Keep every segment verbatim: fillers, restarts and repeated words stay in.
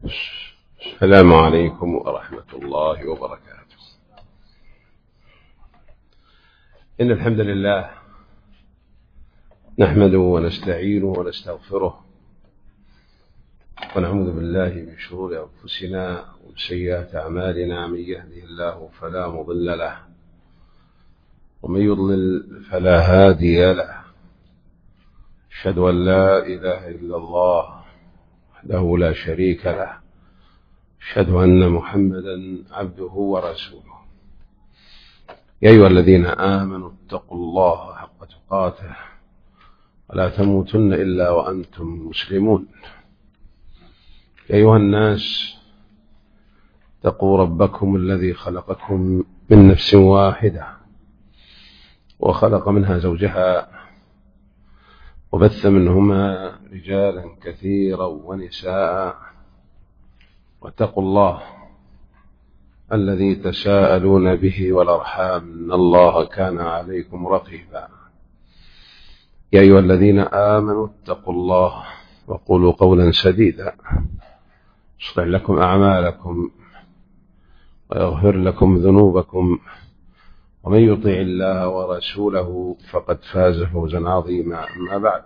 السلام عليكم ورحمة الله وبركاته. إن الحمد لله نحمده ونستعينه ونستغفره ونعوذ بالله من شرور أنفسنا ومن سيئات أعمالنا. من يهده الله فلا مضل له ومن يضلل فلا هادي له. أشهد أن لا إله إلا الله وحده لا شريك له. أشهد أن محمدا عبده ورسوله. يا أيها الذين آمنوا اتقوا الله حق تقاته ولا تموتن إلا وأنتم مسلمون. يا أيها الناس اتقوا ربكم الذي خلقكم من نفس واحدة وخلق منها زوجها وبث منهما رجالا كثيرا ونساء. واتقوا الله الذي تساءلون به والأرحام إن الله كان عليكم رقيبا. يا أيها الذين آمنوا اتقوا الله وقولوا قولا سديدا يصلح لكم أعمالكم ويغفر لكم ذنوبكم ومن يطع الله ورسوله فقد فاز فوزا عظيما. أما بعد،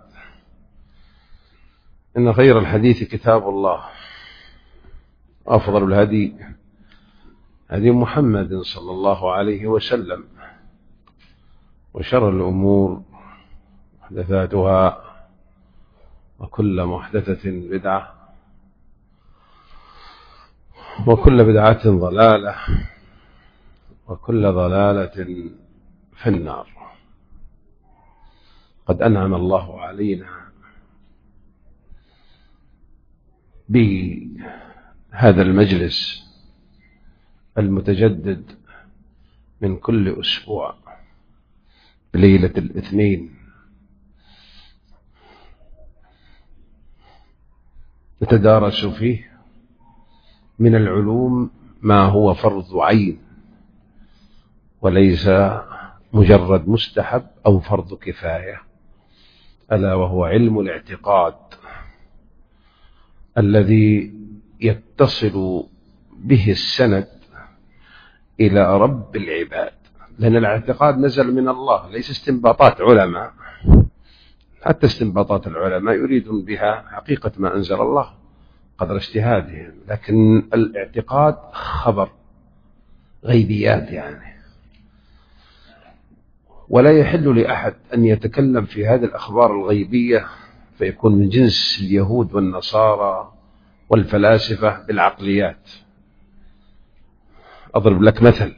إن خير الحديث كتاب الله، أفضل الهدي هدي محمد صلى الله عليه وسلم، وشر الأمور محدثاتها وكل محدثة بدعة وكل بدعة ضلالة وكل ضلالة في النار. قد أنعم الله علينا بهذا المجلس المتجدد من كل أسبوع ليلة الاثنين، نتدارس فيه من العلوم ما هو فرض عين وليس مجرد مستحب أو فرض كفاية، ألا وهو علم الاعتقاد الذي يتصل به السند إلى رب العباد، لأن الاعتقاد نزل من الله، ليس استنباطات علماء. حتى استنباطات العلماء يريدون بها حقيقة ما أنزل الله قدر اجتهادهم، لكن الاعتقاد خبر غيبيات يعني، ولا يحل لأحد أن يتكلم في هذه الأخبار الغيبية فيكون من جنس اليهود والنصارى والفلاسفة بالعقليات. أضرب لك مثل: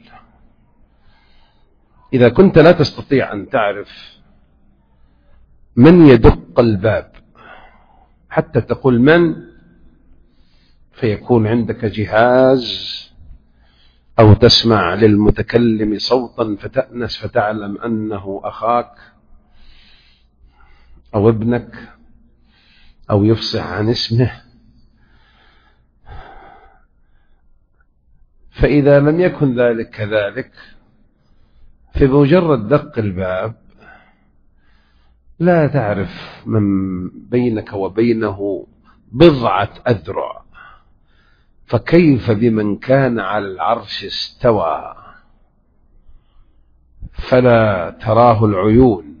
إذا كنت لا تستطيع أن تعرف من يدق الباب حتى تقول من، فيكون عندك جهاز أو تسمع للمتكلم صوتا فتأنس فتعلم أنه أخاك أو ابنك أو يفصح عن اسمه. فإذا لم يكن ذلك كذلك، فبمجرد دق الباب لا تعرف من بينك وبينه بضعة أذرع، فكيف بمن كان على العرش استوى فلا تراه العيون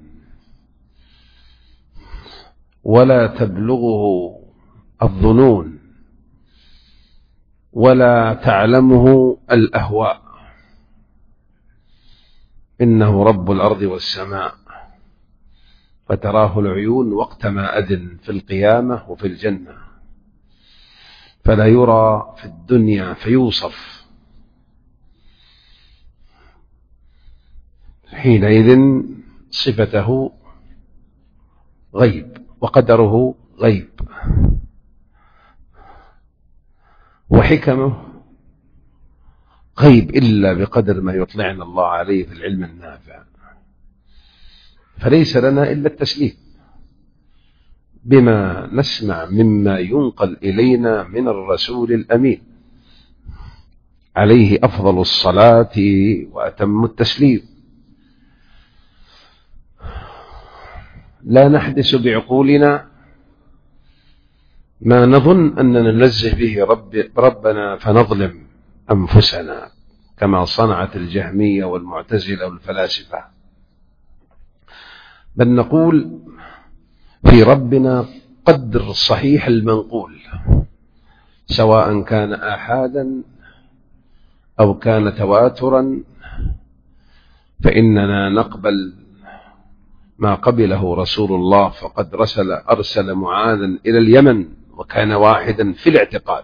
ولا تبلغه الظنون ولا تعلمه الأهواء. إنه رب الأرض والسماء، فتراه العيون وقت ما أذن في القيامة وفي الجنة، فلا يرى في الدنيا فيوصف. حينئذ صفته غيب وقدره غيب وحكمه غيب إلا بقدر ما يطلعنا الله عليه في العلم النافع. فليس لنا إلا التسليم بما نسمع مما ينقل إلينا من الرسول الأمين عليه أفضل الصلاة وأتم التسليم. لا نحدث بعقولنا ما نظن أننا ننزه به رب ربنا فنظلم أنفسنا كما صنعت الجهمية والمعتزلة والفلاسفة، بل نقول في ربنا قدر صحيح المنقول، سواء كان آحادا أو كان تواترا، فإننا نقبل ما قبله رسول الله، فقد رسل أرسل معاذا إلى اليمن وكان واحدا في الاعتقاد،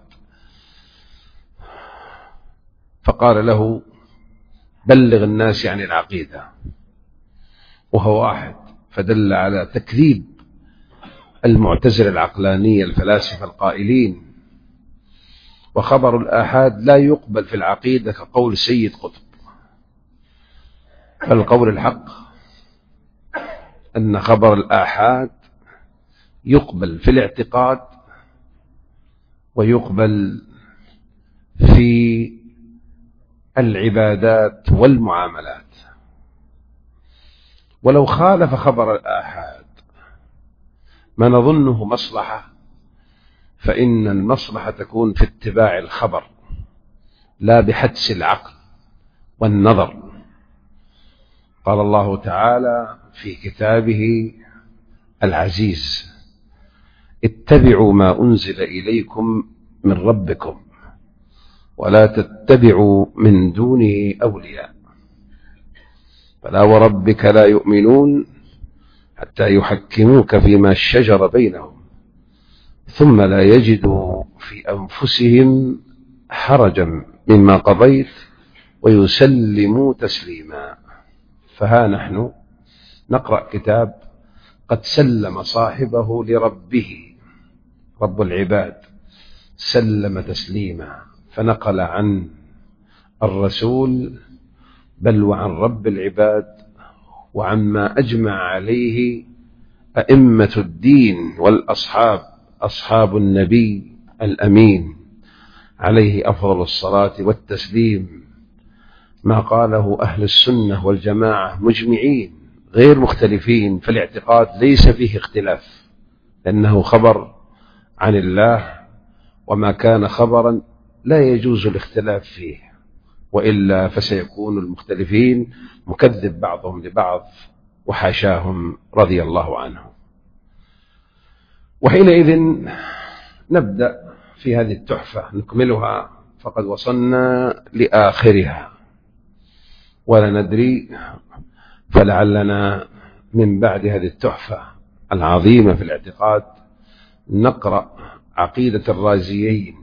فقال له بلغ الناس عن العقيدة، وهو واحد، فدل على تكذيب المعتزلة العقلانية الفلاسفة القائلين وخبر الآحاد لا يقبل في العقيدة كقول سيد قطب. فالقول الحق أن خبر الآحاد يقبل في الاعتقاد ويقبل في العبادات والمعاملات. ولو خالف خبر الآحاد ما نظنه مصلحة، فإن المصلحة تكون في اتباع الخبر لا بحدس العقل والنظر. قال الله تعالى في كتابه العزيز: اتبعوا ما أنزل إليكم من ربكم ولا تتبعوا من دونه أولياء، فلا وربك لا يؤمنون حتى يحكموك فيما شجر بينهم ثم لا يجدوا في أنفسهم حرجا مما قضيت ويسلموا تسليما. فها نحن نقرأ كتاب قد سلم صاحبه لربه، رب العباد سلم تسليما، فنقل عن الرسول بل وعن رب العباد وعما أجمع عليه أئمة الدين والأصحاب، أصحاب النبي الأمين عليه أفضل الصلاة والتسليم، ما قاله أهل السنة والجماعة مجمعين غير مختلفين، فالاعتقاد ليس فيه اختلاف لأنه خبر عن الله، وما كان خبرا لا يجوز الاختلاف فيه، وإلا فسيكون المختلفين مكذب بعضهم لبعض وحاشاهم رضي الله عنهم. وحينئذ نبدأ في هذه التحفة نكملها، فقد وصلنا لآخرها ولا ندري، فلعلنا من بعد هذه التحفة العظيمة في الاعتقاد نقرأ عقيدة الرازيين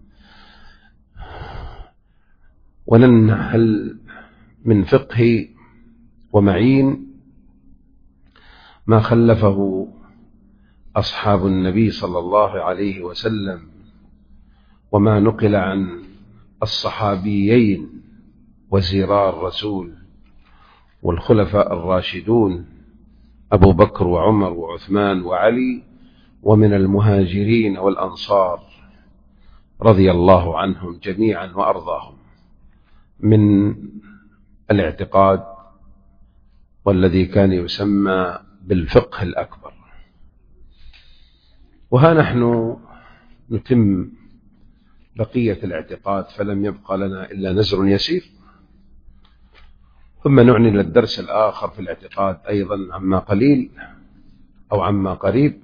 وننهل من فقه ومعين ما خلفه أصحاب النبي صلى الله عليه وسلم، وما نقل عن الصحابيين وزراء الرسول والخلفاء الراشدون أبو بكر وعمر وعثمان وعلي، ومن المهاجرين والأنصار رضي الله عنهم جميعا وأرضاهم، من الاعتقاد والذي كان يسمى بالفقه الأكبر. وها نحن نتم بقية الاعتقاد، فلم يبقى لنا إلا نزر يسير، ثم نعني للدرس الآخر في الاعتقاد أيضا عما قليل أو عما قريب.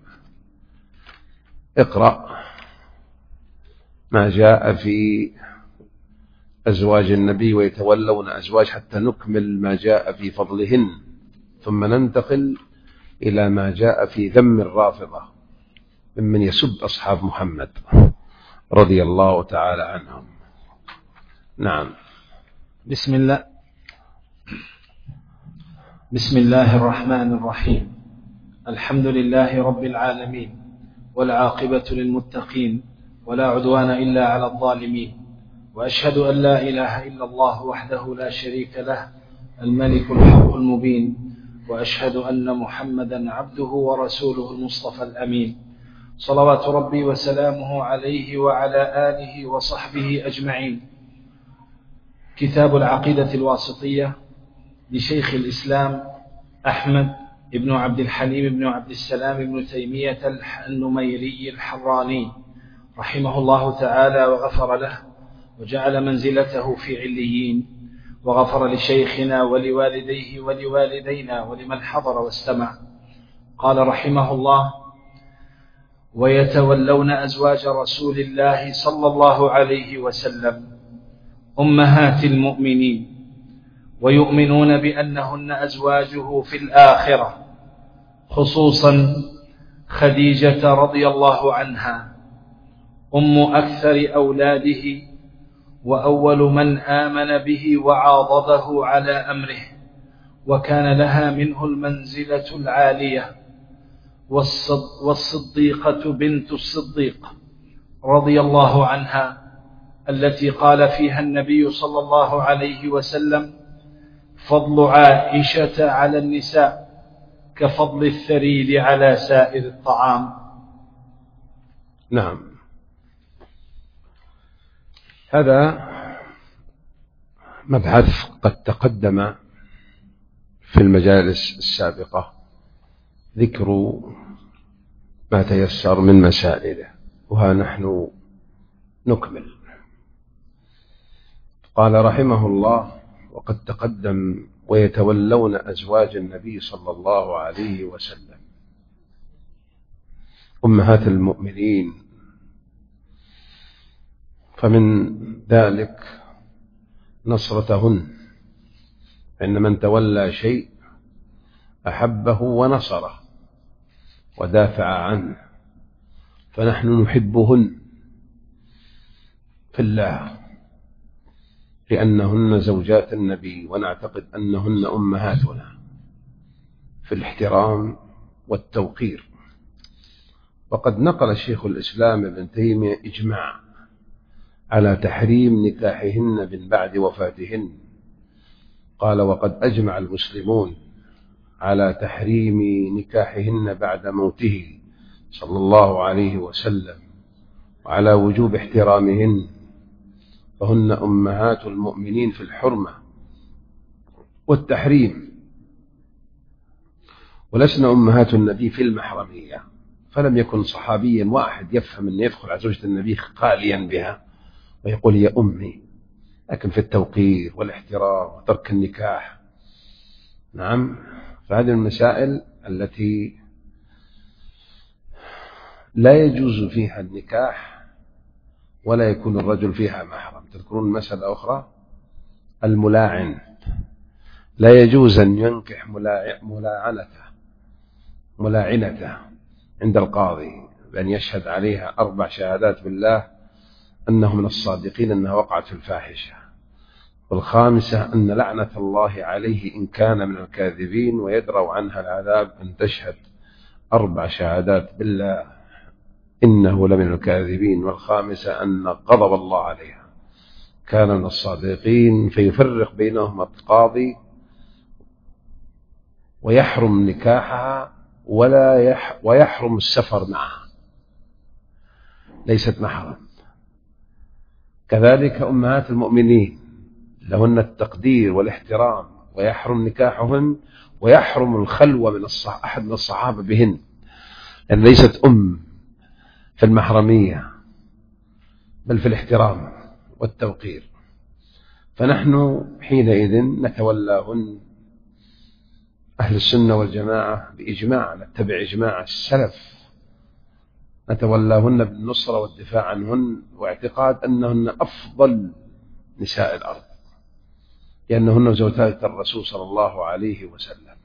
اقرأ ما جاء في أزواج النبي ويتولون أزواج حتى نكمل ما جاء في فضلهن، ثم ننتقل إلى ما جاء في ذم الرافضة ممن يسب أصحاب محمد رضي الله تعالى عنهم. نعم. بسم الله بسم الله الرحمن الرحيم. الحمد لله رب العالمين، والعاقبة للمتقين، ولا عدوان إلا على الظالمين، وأشهد أن لا إله إلا الله وحده لا شريك له الملك الحق المبين، وأشهد أن محمدا عبده ورسوله المصطفى الأمين، صلوات ربي وسلامه عليه وعلى آله وصحبه أجمعين. كتاب العقيدة الواسطية لشيخ الإسلام أحمد ابن عبد الحليم بن عبد السلام بن تيمية النميري الحراني رحمه الله تعالى وغفر له وجعل منزلته في عليين، وغفر لشيخنا ولوالديه ولوالدينا ولمن حضر واستمع. قال رحمه الله: ويتولون أزواج رسول الله صلى الله عليه وسلم أمهات المؤمنين، ويؤمنون بأنهن أزواجه في الآخرة، خصوصا خديجة رضي الله عنها أم أكثر أولاده، وأول من آمن به وعاضده على أمره، وكان لها منه المنزلة العالية، والصديقة بنت الصديق رضي الله عنها التي قال فيها النبي صلى الله عليه وسلم: فضل عائشة على النساء كفضل الثريد على سائر الطعام. نعم، هذا مبحث قد تقدم في المجالس السابقة ذكر ما تيسر من مسائله، وها نحن نكمل. قال رحمه الله: وقد تقدم ويتولون أزواج النبي صلى الله عليه وسلم أمهات المؤمنين، فمن ذلك نصرتهن، فإن من تولى شيء أحبه ونصره ودافع عنه، فنحن نحبهن في الله لأنهن زوجات النبي، ونعتقد أنهن أمهاتنا في الاحترام والتوقير. وقد نقل الشيخ الإسلام ابن تيمية إجماع على تحريم نكاحهن من بعد وفاتهن. قال: وقد أجمع المسلمون على تحريم نكاحهن بعد موته صلى الله عليه وسلم، وعلى وجوب احترامهن، فهن أمهات المؤمنين في الحرمة والتحريم، ولسنا أمهات النبي في المحرمية. فلم يكن صحابيا واحد يفهم أن يدخل على زوجة النبي خاليا بها ويقول يا أمي، لكن في التوقير والاحترام وترك النكاح. نعم، فهذه المسائل التي لا يجوز فيها النكاح ولا يكون الرجل فيها محرم. تذكرون مسألة أخرى، الملاعن، لا يجوز أن ينكح ملاعنته ملاعنته عند القاضي بأن يشهد عليها أربع شهادات بالله أنه من الصادقين أنها وقعت في الفاحشة، والخامسة أن لعنة الله عليه إن كان من الكاذبين، ويدرأ عنها العذاب أن تشهد أربع شهادات بالله إنه لمن الكاذبين، والخامسة أن غضب الله عليها كان من الصادقين، فيفرق بينهما القاضي ويحرم نكاحها ولا يح ويحرم السفر معها، ليست محرم. كذلك أمهات المؤمنين لهن التقدير والاحترام، ويحرم نكاحهن ويحرم الخلوة من الصح... أحد من الصحابة بهن، لأن ليست أم في المحرمية بل في الاحترام والتوقير. فنحن حينئذ نتولاهن أهل السنة والجماعة بإجماع، نتبع إجماع السلف، نتولاهن بالنصرة والدفاع عنهن، واعتقاد أنهن أفضل نساء الأرض لأنهن زوجات الرسول صلى الله عليه وسلم.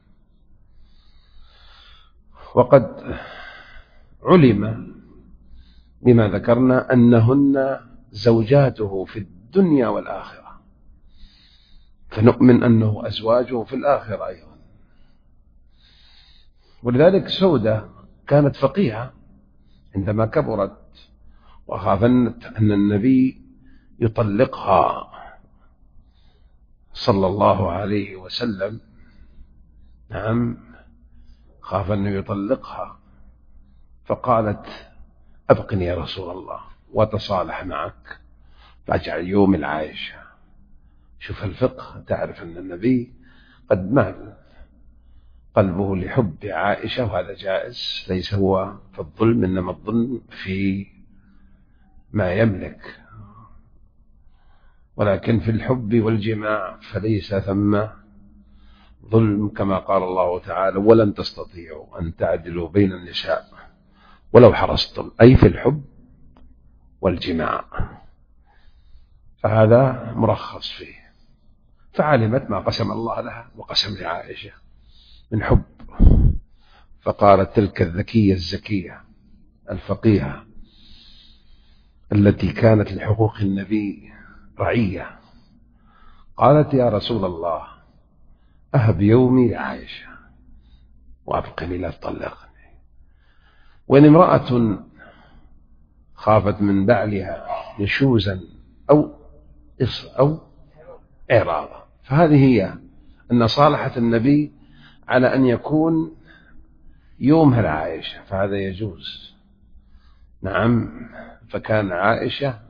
وقد علم بما ذكرنا أنهن زوجاته في الدنيا والآخرة، فنؤمن أنه أزواجه في الآخرة أيضا. ولذلك سودة كانت فقيهة عندما كبرت وخافت أن النبي يطلقها صلى الله عليه وسلم. نعم، خاف أنه يطلقها، فقالت أبقني يا رسول الله وتصالح معك فاجعل يوم العائشة. شوف الفقه، تعرف أن النبي قد مات قلبه لحب عائشة، وهذا جائز، ليس هو في الظلم، إنما الظلم في ما يملك، ولكن في الحب والجماع فليس ثم ظلم، كما قال الله تعالى: ولن تستطيعوا أن تعدلوا بين النساء ولو حرصتم، أي في الحب والجماع، فهذا مرخص فيه. فعلمت ما قسم الله لها وقسم لعائشة من حب، فقالت تلك الذكية الزكية الفقيهة التي كانت لحقوق النبي رعية، قالت: يا رسول الله، أهب يومي لعائشة وأبقني لا تطلقني. وإن امرأة خافت من بعلها نشوزا أو أو إعراضا، فهذه هي أن صالحة النبي على أن يكون يومها لعائشة، فهذا يجوز. نعم، فكان عائشة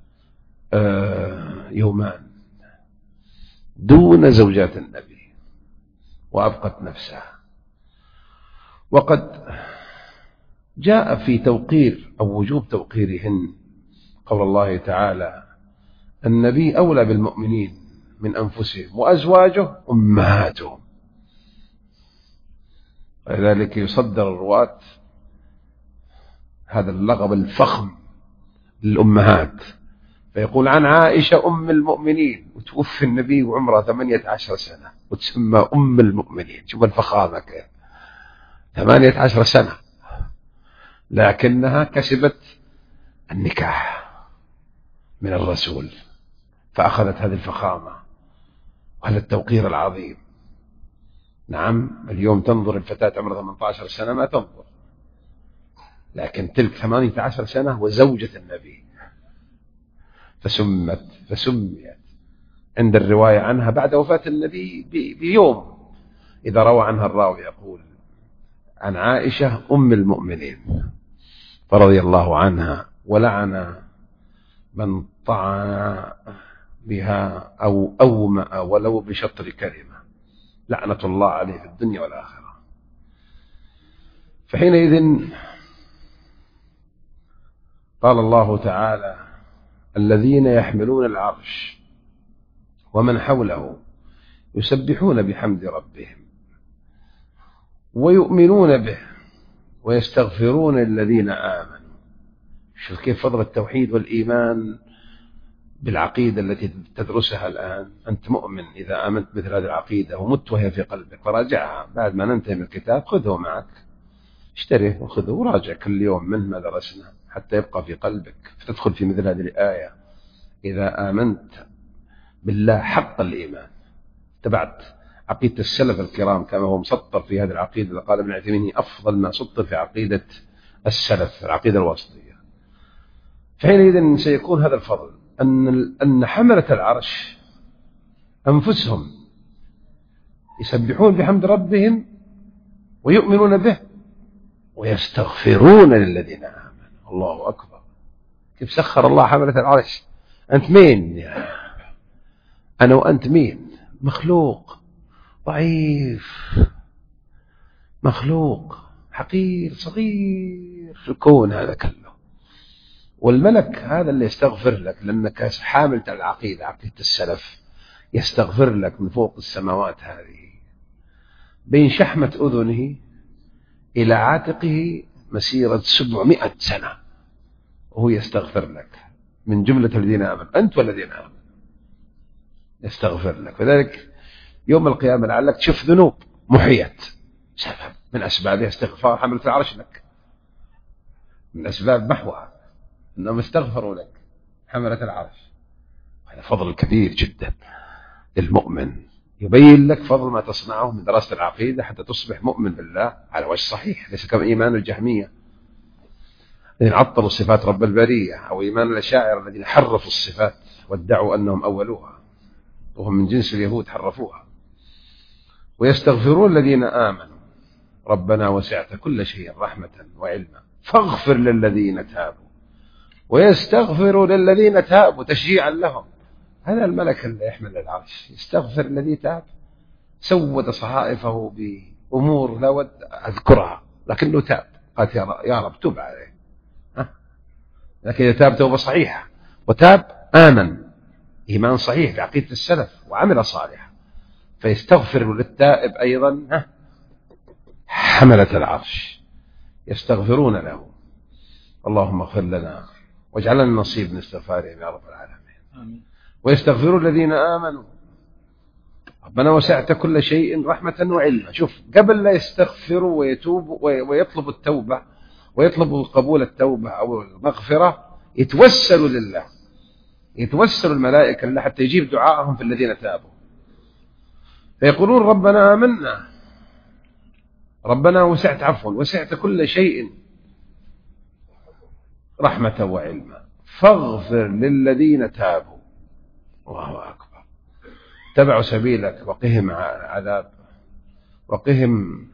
يومان دون زوجات النبي وأبقت نفسها. وقد جاء في توقير أو وجوب توقيرهن قول الله تعالى: النبي أولى بالمؤمنين من أنفسهم وأزواجه أمهاتهم. ولذلك يصدر الرواة هذا اللقب الفخم للأمهات، فيقول عن عائشة أم المؤمنين، وتوفي النبي وعمره ثمانية عشر سنة وتسمى أم المؤمنين. شوف الفخامة كيف، ثمانية عشر سنة، لكنها كسبت النكاح من الرسول، فأخذت هذه الفخامة وهذا التوقير العظيم. نعم، اليوم تنظر الفتاة عمرها ثمانية عشر سنة ما تنظر، لكن تلك ثمانية عشر سنة وزوجة النبي، فسمت فسميت عند الرواية عنها بعد وفاة النبي بيوم، إذا روى عنها الراوي يقول عن عائشة أم المؤمنين فرضي الله عنها، ولعن من طعن بها أو أومأ ولو بشطر كلمة، لعنة الله عليه في الدنيا والآخرة. فحينئذ قال الله تعالى: الذين يحملون العرش ومن حوله يسبحون بحمد ربهم ويؤمنون به ويستغفرون للذين آمنوا. شوف كيف فضل التوحيد والإيمان بالعقيدة التي تدرسها الآن. أنت مؤمن إذا آمنت مثل هذه العقيدة ومت وهي في قلبك، فراجعها بعد ما ننتهي من الكتاب، خذه معك، اشتريه وخذه وراجع كل يوم من ما درسنا حتى يبقى في قلبك، فتدخل في مثل هذه الآية: إذا آمنت بالله حق الإيمان، تبعت عقيدة السلف الكرام كما هو مسطر في هذه العقيدة. قال ابن عثيمين: أفضل ما سطر في عقيدة السلف العقيدة الوسطية. فحينئذ سيكون هذا الفضل أن أن حملة العرش أنفسهم يسبحون بحمد ربهم ويؤمنون به ويستغفرون للذين آمنوا. الله أكبر، كيف سخر الله حملة العرش. أنت مين يا أنا وأنت مين؟ مخلوق ضعيف، مخلوق حقير صغير في الكون هذا كله، والملك هذا اللي يستغفر لك لأنك حامل العقيدة عقيدة السلف، يستغفر لك من فوق السماوات هذه بين شحمة أذنه إلى عاتقه مسيرة سبعمائة سنة، وهو يستغفر لك من جملة الذين آمنوا، أنت والذين آمنوا يستغفر لك. فذلك يوم القيامة لعلك تشوف ذنوب محيت، سبب من أسبابها استغفار حملة العرش لك، من أسباب محوها أنهم استغفروا لك حملة العرش. هذا فضل كبير جدا للمؤمن، يبين لك فضل ما تصنعه من دراسة العقيدة حتى تصبح مؤمن بالله على وجه صحيح، ليس كما إيمان الجهمية الذين عطلوا صفات رب البرية، أو إيمان الأشاعرة الذين حرفوا الصفات وادعوا أنهم أولوها وهم من جنس اليهود حرفوها. ويستغفرون الذين آمنوا ربنا وسعت كل شيء رحمة وعلما فاغفر للذين تابوا ويستغفروا للذين تابوا تشجيعا لهم. هذا الملك اللي يحمل العرش يستغفر الذي تاب، سود صحائفه أمور لا ود أذكرها، لكنه تاب، قالت يا رب تب عليه. لكن إذا تاب توبة صحيحة وتاب آمن إيمان صحيح بعقيدة السلف وعمل صالحا، فيستغفر للتائب أيضا حملة العرش يستغفرون له. اللهم اغفر لنا واجعلنا نصيب من استغفارهم يا رب العالمين. ويستغفرون الذين آمنوا ربنا وسعت كل شيء رحمة وعلما. شوف، قبل لا يستغفروا ويتوبوا ويطلبوا التوبة ويطلبوا قبول التوبة أو المغفرة، يتوسلوا لله، يتوسلوا الملائكة لله حتى يجيب دعائهم في الذين تابوا، فيقولون ربنا آمنا، ربنا وسعت عفوا وسعت كل شيء رحمة وعلما فاغفر للذين تابوا. الله أكبر. اتبعوا سبيلك وقهم عذاب وقهم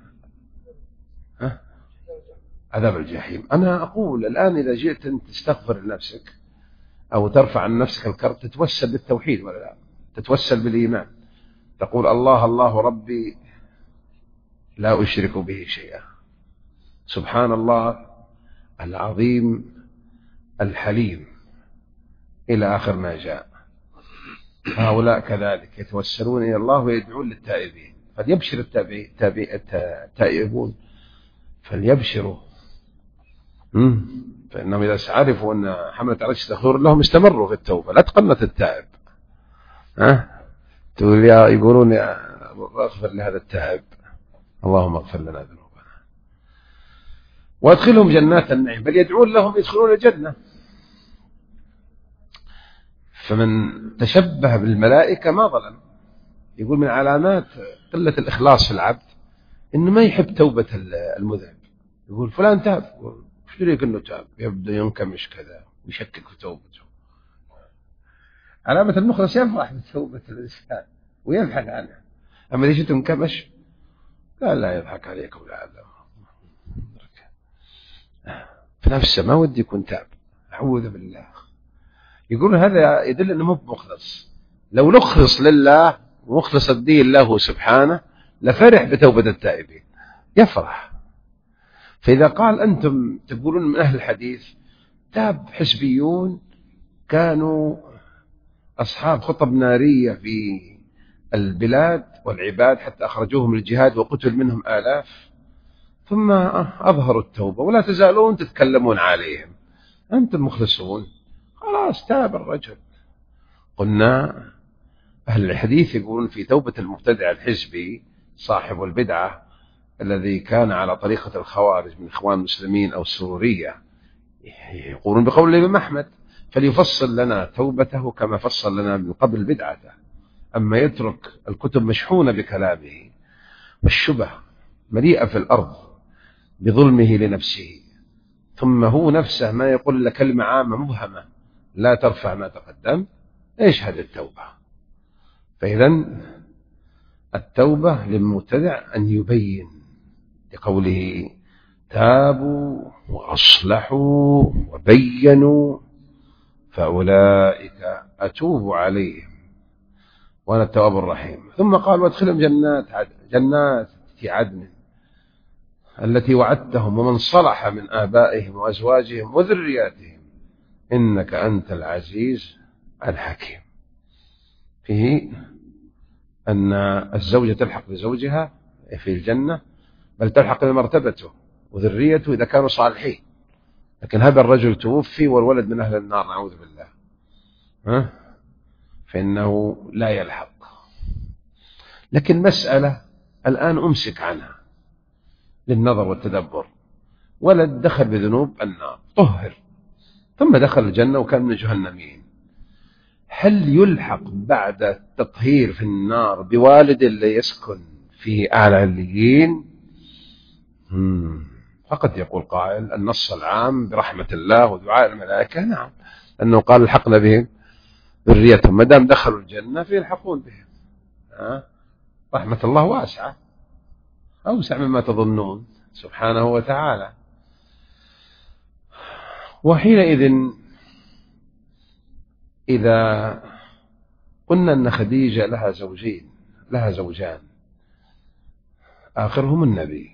عذاب الجحيم. أنا أقول الآن إذا جئت أن تستغفر لنفسك أو ترفع عن نفسك الكرب، تتوسل بالتوحيد ولا لا؟ تتوسل بالإيمان، تقول الله الله ربي لا أشرك به شيئا، سبحان الله العظيم الحليم إلى آخر ما جاء. هؤلاء كذلك يتوسلون إلى الله ويدعون للتائبين، فليبشر التائبون فليبشروا، فإنهم إذا عرفوا أن حملة العرش تغفر لهم استمروا في التوبة. لا تقنط التائب، ها تقول يا يقولون يا اغفر لهذا التائب، اللهم اغفر لنا ذنوبنا وادخلهم جنات النعيم، بل يدعون لهم يدخلون الجنة. فمن تشبه بالملائكة ما ظلم. يقول من علامات قلة الإخلاص في العبد إنه ما يحب توبة المذنب. يقول فلان تاب، وش دريك إنه تاب؟ يبدأ ينكمش كذا ويشكك في توبته. علامة المخلص يفرح بتوبة الإنسان ويضحك عنها، أما ليش تنكمش؟ قال لا يضحك عليكم لعله في نفسه ما ودي يكون تاب، أعوذ بالله. يقول هذا يدل أنه مو مخلص. لو نخلص لله ومخلص الدين له سبحانه لفرح بتوبة التائبين، يفرح. فإذا قال أنتم تقولون من أهل الحديث تاب حزبيون كانوا أصحاب خطب نارية في البلاد والعباد حتى أخرجوهم للجهاد وقتل منهم آلاف، ثم أظهروا التوبة ولا تزالون تتكلمون عليهم، أنتم مخلصون، خلاص تاب الرجل. قلنا أهل الحديث يقولون في توبة المبتدع الحزبي صاحب البدعة الذي كان على طريقة الخوارج من إخوان المسلمين أو السرورية، يقولون بقول الإمام أحمد فليفصل لنا توبته كما فصل لنا من قبل بدعته. أما يترك الكتب مشحونة بكلامه والشبه مليئة في الأرض بظلمه لنفسه، ثم هو نفسه ما يقول لك كلمة عامة مبهمة لا ترفع ما تقدم، إيش هذه التوبة؟ فإذن التوبة للمبتدع أن يبين لقوله تابوا وأصلحوا وبينوا فأولئك أتوب عليهم وأنا التواب الرحيم. ثم قال وادخلهم جنات عدن، جنات عدن التي وعدتهم ومن صلح من آبائهم وأزواجهم وذرياتهم إنك أنت العزيز الحكيم. فيه أن الزوجة تلحق بزوجها في الجنة، بل تلحق بمرتبته وذريته إذا كانوا صالحين. لكن هذا الرجل توفي والولد من أهل النار نعوذ بالله، ها؟ فإنه لا يلحق. لكن مسألة الآن أمسك عنها للنظر والتدبر. ولد دخل بذنوب النار طهر ثم دخل الجنة وكان من جهنميين، هل يلحق بعد التطهير في النار بوالد اللي يسكن في أعلى عليين؟ فقد يقول قائل النص العام برحمة الله ودعاء الملائكة، نعم، لأنه قال الحقنا بهم ذريتهم، ما دام دخلوا الجنة فيلحقون بهم. ها؟ رحمة الله واسعة أوسع مما تظنون سبحانه وتعالى. وحينئذ إذا قلنا أن خديجة لها زوجين لها زوجان، آخرهم النبي.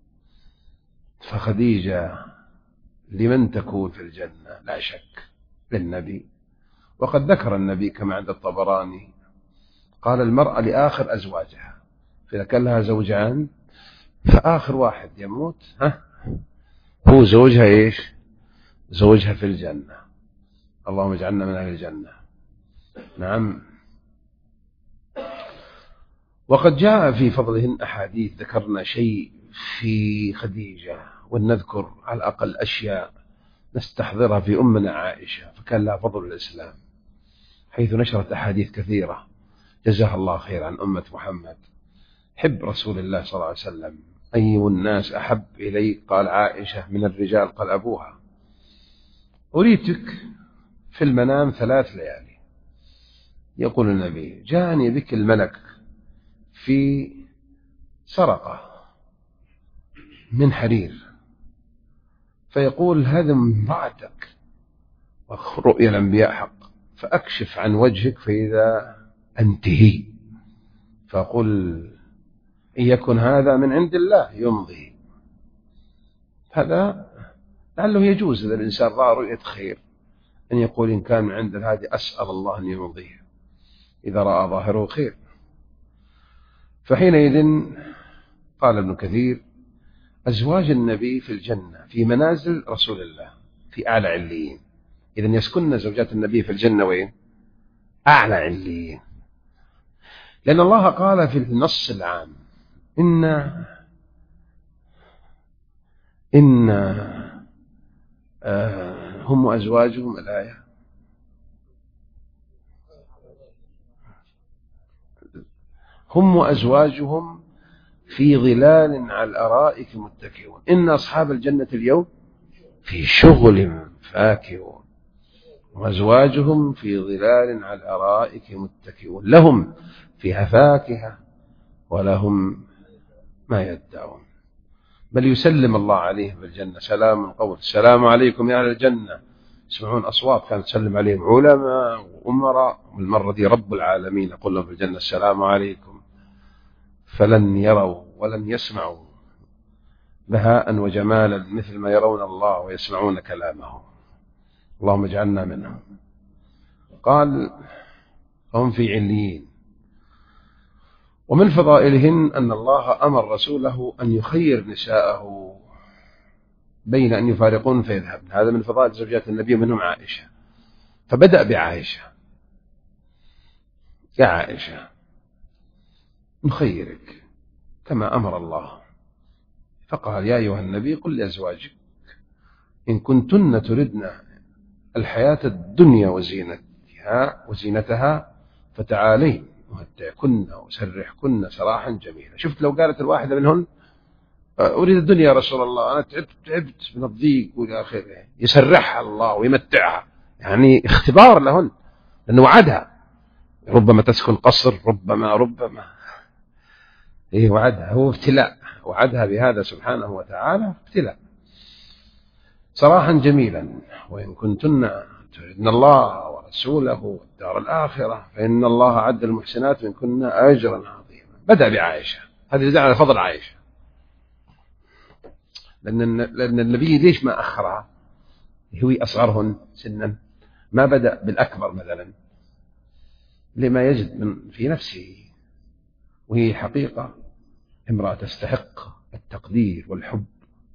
فخديجة لمن تكون في الجنة؟ لا شك للنبي. وقد ذكر النبي كما عند الطبراني قال المرأة لآخر أزواجها، فإذا كان لها زوجان فآخر واحد يموت ها هو زوجها إيش؟ زوجها في الجنة. اللهم اجعلنا من أهل الجنة. نعم. وقد جاء في فضلهن أحاديث، ذكرنا شيء في خديجة ونذكر على الأقل أشياء نستحضرها في أمنا عائشة، فكان لها فضل الإسلام حيث نشرت أحاديث كثيرة جزاها الله خير عن أمة محمد. حب رسول الله صلى الله عليه وسلم. أي الناس أحب إليك؟ قال عائشة. من الرجال؟ قال أبوها. أريتك في المنام ثلاث ليالي. يقول النبي جاءني بك الملك في سرقة من حرير، فيقول هذا امرأتك، ورؤيا الأنبياء حق، فأكشف عن وجهك فإذا أنت هي، فأقول إن يكن هذا من عند الله يمضي. هذا لعله يجوز إذا الإنسان رأى رؤية خير أن يقول إن كان من عند هذه أسأل الله أن يمضيه إذا رأى ظاهره خير. فحينئذ قال ابن كثير أزواج النبي في الجنة في منازل رسول الله في أعلى عليين. إذن يسكن زوجات النبي في الجنة وين؟ أعلى عليين، لأن الله قال في النص العام إن إن آه هم وأزواجهم الآية هم وأزواجهم في ظلال على الأرائك متكئون إن أصحاب الجنة اليوم في شغل فاكهون وأزواجهم في ظلال على الأرائك متكئون لهم فيها فاكهة ولهم ما يدعون. بل يسلم الله عليهم بالجنة سلام قول السلام عليكم يا أهل الجنة. يسمعون أصوات كانت تسلم عليهم علماء وأمراء، والمرة دي رب العالمين يقول لهم في الجنة السلام عليكم، فلن يروا ولن يسمعوا بهاء وجمالا مثل ما يرون الله ويسمعون كلامه. اللهم اجعلنا منهم. قال هم في عليين. ومن فضائلهن أن الله أمر رسوله أن يخير نساءه بين أن يفارقون فيذهبن. هذا من فضائل زوجات النبي منهم عائشة. فبدأ بعائشة. يا عائشة نخيرك كما أمر الله، فقال يا أيها النبي قل لأزواجك إن كنتن تردن الحياة الدنيا وزينتها وزينتها فتعالين ومتعكن وسرحكن سراحا جميلا. شفت لو قالت الواحدة منهن أريد الدنيا يا رسول الله، أنا تعبت تعبت من الضيق وإلى آخره، يسرحها الله ويمتعها، يعني اختبار لهن، لأنه وعدها ربما تسكن قصر، ربما ربما إيه وعدها، هو ابتلاء، وعدها بهذا سبحانه وتعالى ابتلاء. سراحا جميلا وإن كنتن تردن الله ورسوله والدار الآخرة فإن الله أعد المحسنات منكن أجرا عظيما. بدأ بعائشة، هذه دعوة على فضل عائشة، لأن لأن النبي ليش ما أخرها؟ هو أصغرهن سنا، ما بدأ بالأكبر مثلا لما يجد من في نفسه، وهي حقيقة امرأة تستحق التقدير والحب.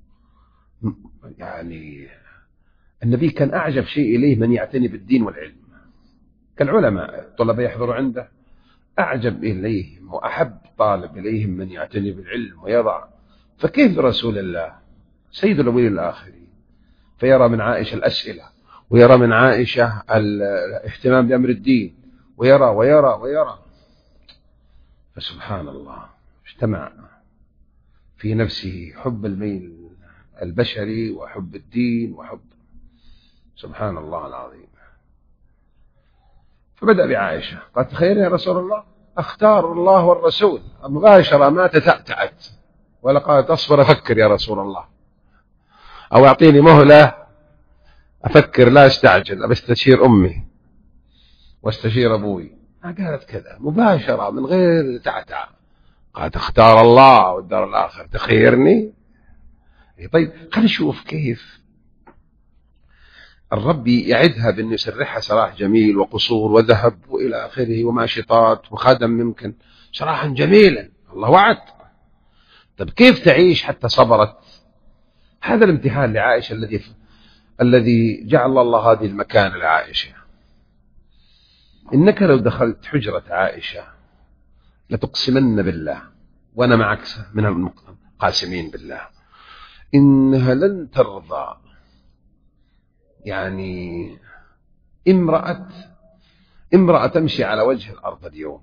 يعني النبي كان أعجب شيء إليه من يعتني بالدين والعلم، كالعلماء الطلبة يحضروا عنده، أعجب إليهم وأحب طالب إليهم من يعتني بالعلم ويضع. فكيف برسول الله سيد الأولين والآخرين فيرى من عائشة الأسئلة، ويرى من عائشة الاهتمام بأمر الدين، ويرى ويرى ويرى فسبحان الله اجتمع في نفسه حب الميل البشري وحب الدين وحب سبحان الله العظيم. فبدأ بعائشة، قالت خير يا رسول الله، اختار الله والرسول مباشرة، ما تتأتأت ولا قالت أصبر أفكر يا رسول الله، أو أعطيني مهلة أفكر لا أستعجل أستشير أمي واستشير أبوي، ما قالت كذا، مباشرة من غير تعتع قد اختار الله والدار الآخر تخيرني. طيب خلينا نشوف كيف الرب يعدها بأنه يسرحها سراح جميل وقصور وذهب وإلى آخره وماشطات وخدم ممكن سراحا جميلا، الله وعد. طيب كيف تعيش حتى صبرت؟ هذا الامتحان لعائشة الذي الذي جعل الله هذه المكان لعائشة. إنك لو دخلت حجرة عائشة لتقسمن بالله، وأنا معك من القاسمين بالله، إنها لن ترضى يعني امرأة امرأة تمشي على وجه الأرض اليوم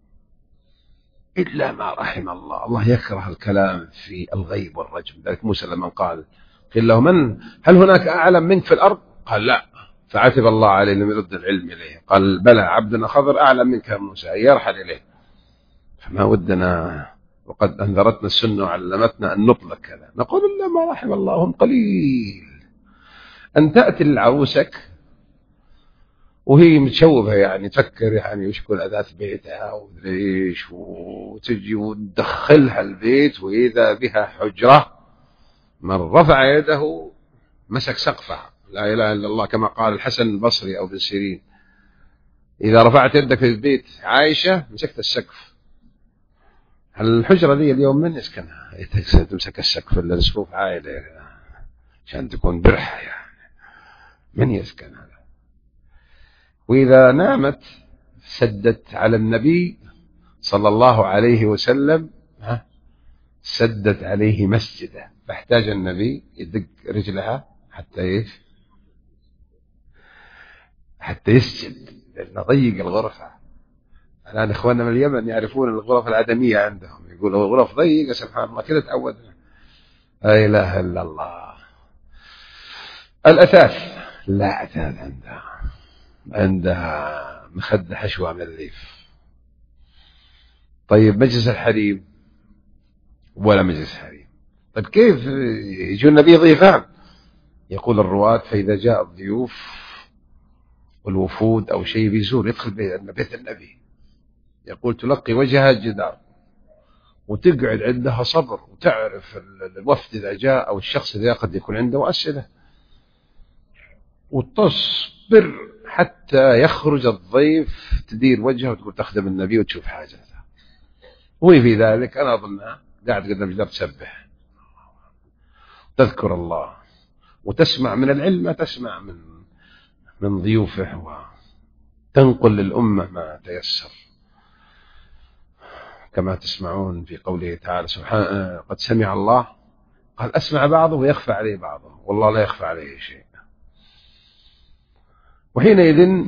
إلا ما رحم الله. الله يكره الكلام في الغيب والرجم. ذلك موسى لما قال قيل له من هل هناك أعلم منك في الأرض؟ قال لا، فعتب الله عليه لم يرد العلم إليه. قال بلى عبدنا خضر أعلم منك يا موسى، يرحل إليه. فما ودنا، وقد أنذرتنا السنة وعلمتنا أن نطلق كذا، نقول إلا ما رحم الله هم قليل. أن تأتي لعروسك وهي متشوفة يعني تفكر يعني وش كل أداة بيتها ودريش، وتجي وتدخلها البيت وإذا بها حجرة من رفع يده مسك سقفها. لا إله إلا الله، كما قال الحسن البصري أو بن سيرين إذا رفعت يدك في البيت عائشة مسكت السقف. الحجرة دي اليوم من يسكنها؟ تمسك السقف إلا نصفوف عائلة عشان تكون برحة يعني، من يسكنها؟ وإذا نامت سدت على النبي صلى الله عليه وسلم سدت عليه مسجده، فاحتاج النبي يدق رجلها حتى ايش؟ حتى يسجد، لأنه ضيق الغرفة. الآن إخواننا من اليمن يعرفون الغرف العدمية عندهم، يقولوا الغرف ضيقة سبحان الله كذا تعودنا. لا إله إلا الله. الأثاث لا أثاث عندها، عندها مخدة حشوة من الليف. طيب مجلس الحريم ولا مجلس حريم. طيب كيف يجوا النبي ضيفان؟ يقول الرواة فإذا جاء الضيوف والوفود أو شيء بيزور يدخل بيت النبي، يقول تلقي وجهها الجدار وتقعد عندها صبر، وتعرف الوفد إذا جاء أو الشخص إذا قد يكون عنده أسئلة، وتصبر حتى يخرج الضيف تدير وجهه وتقول تخدم النبي وتشوف حاجته. وهي في ذلك أنا أظنها قاعد قدام الجدار تسبح تذكر الله وتسمع من العلم، تسمع من من ضيوفه، وتنقل للأمة ما تيسر، كما تسمعون في قوله تعالى سبحانه قد سمع الله، قال أسمع بعضه ويخفى عليه بعضه، والله لا يخفى عليه شيء. وحينئذ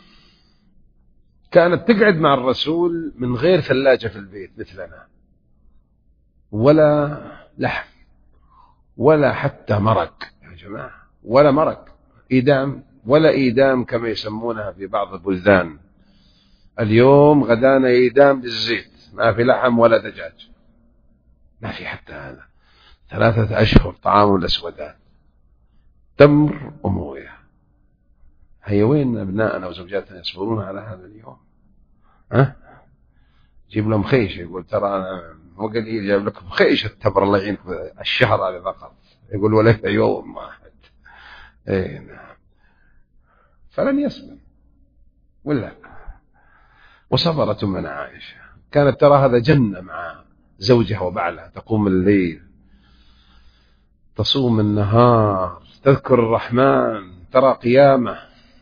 كانت تقعد مع الرسول من غير ثلاجة في البيت مثلنا، ولا لحم ولا حتى مرق يا جماعة، ولا مرق إيدام ولا إيدام كما يسمونها في بعض البلدان اليوم، غدانا إيدام بالزيت، ما في لحم ولا دجاج، ما في حتى هذا. ثلاثة أشهر طعام الأسودان، تمر وموية. هي وين أبنائنا وزوجاتنا يصبرون على هذا اليوم؟ ها؟ جيب لهم خيش، يقول ترى أنا مو قليل جاب لكم خيش التمر الله يعينكم الشهر هذا فقط، يقول ولا يوم واحد. اي نعم. فلم يصبر ولا، وصبرت من عائشة، كانت ترى هذا جنة مع زوجها وبعلها، تقوم الليل تصوم النهار تذكر الرحمن، ترى قيامه،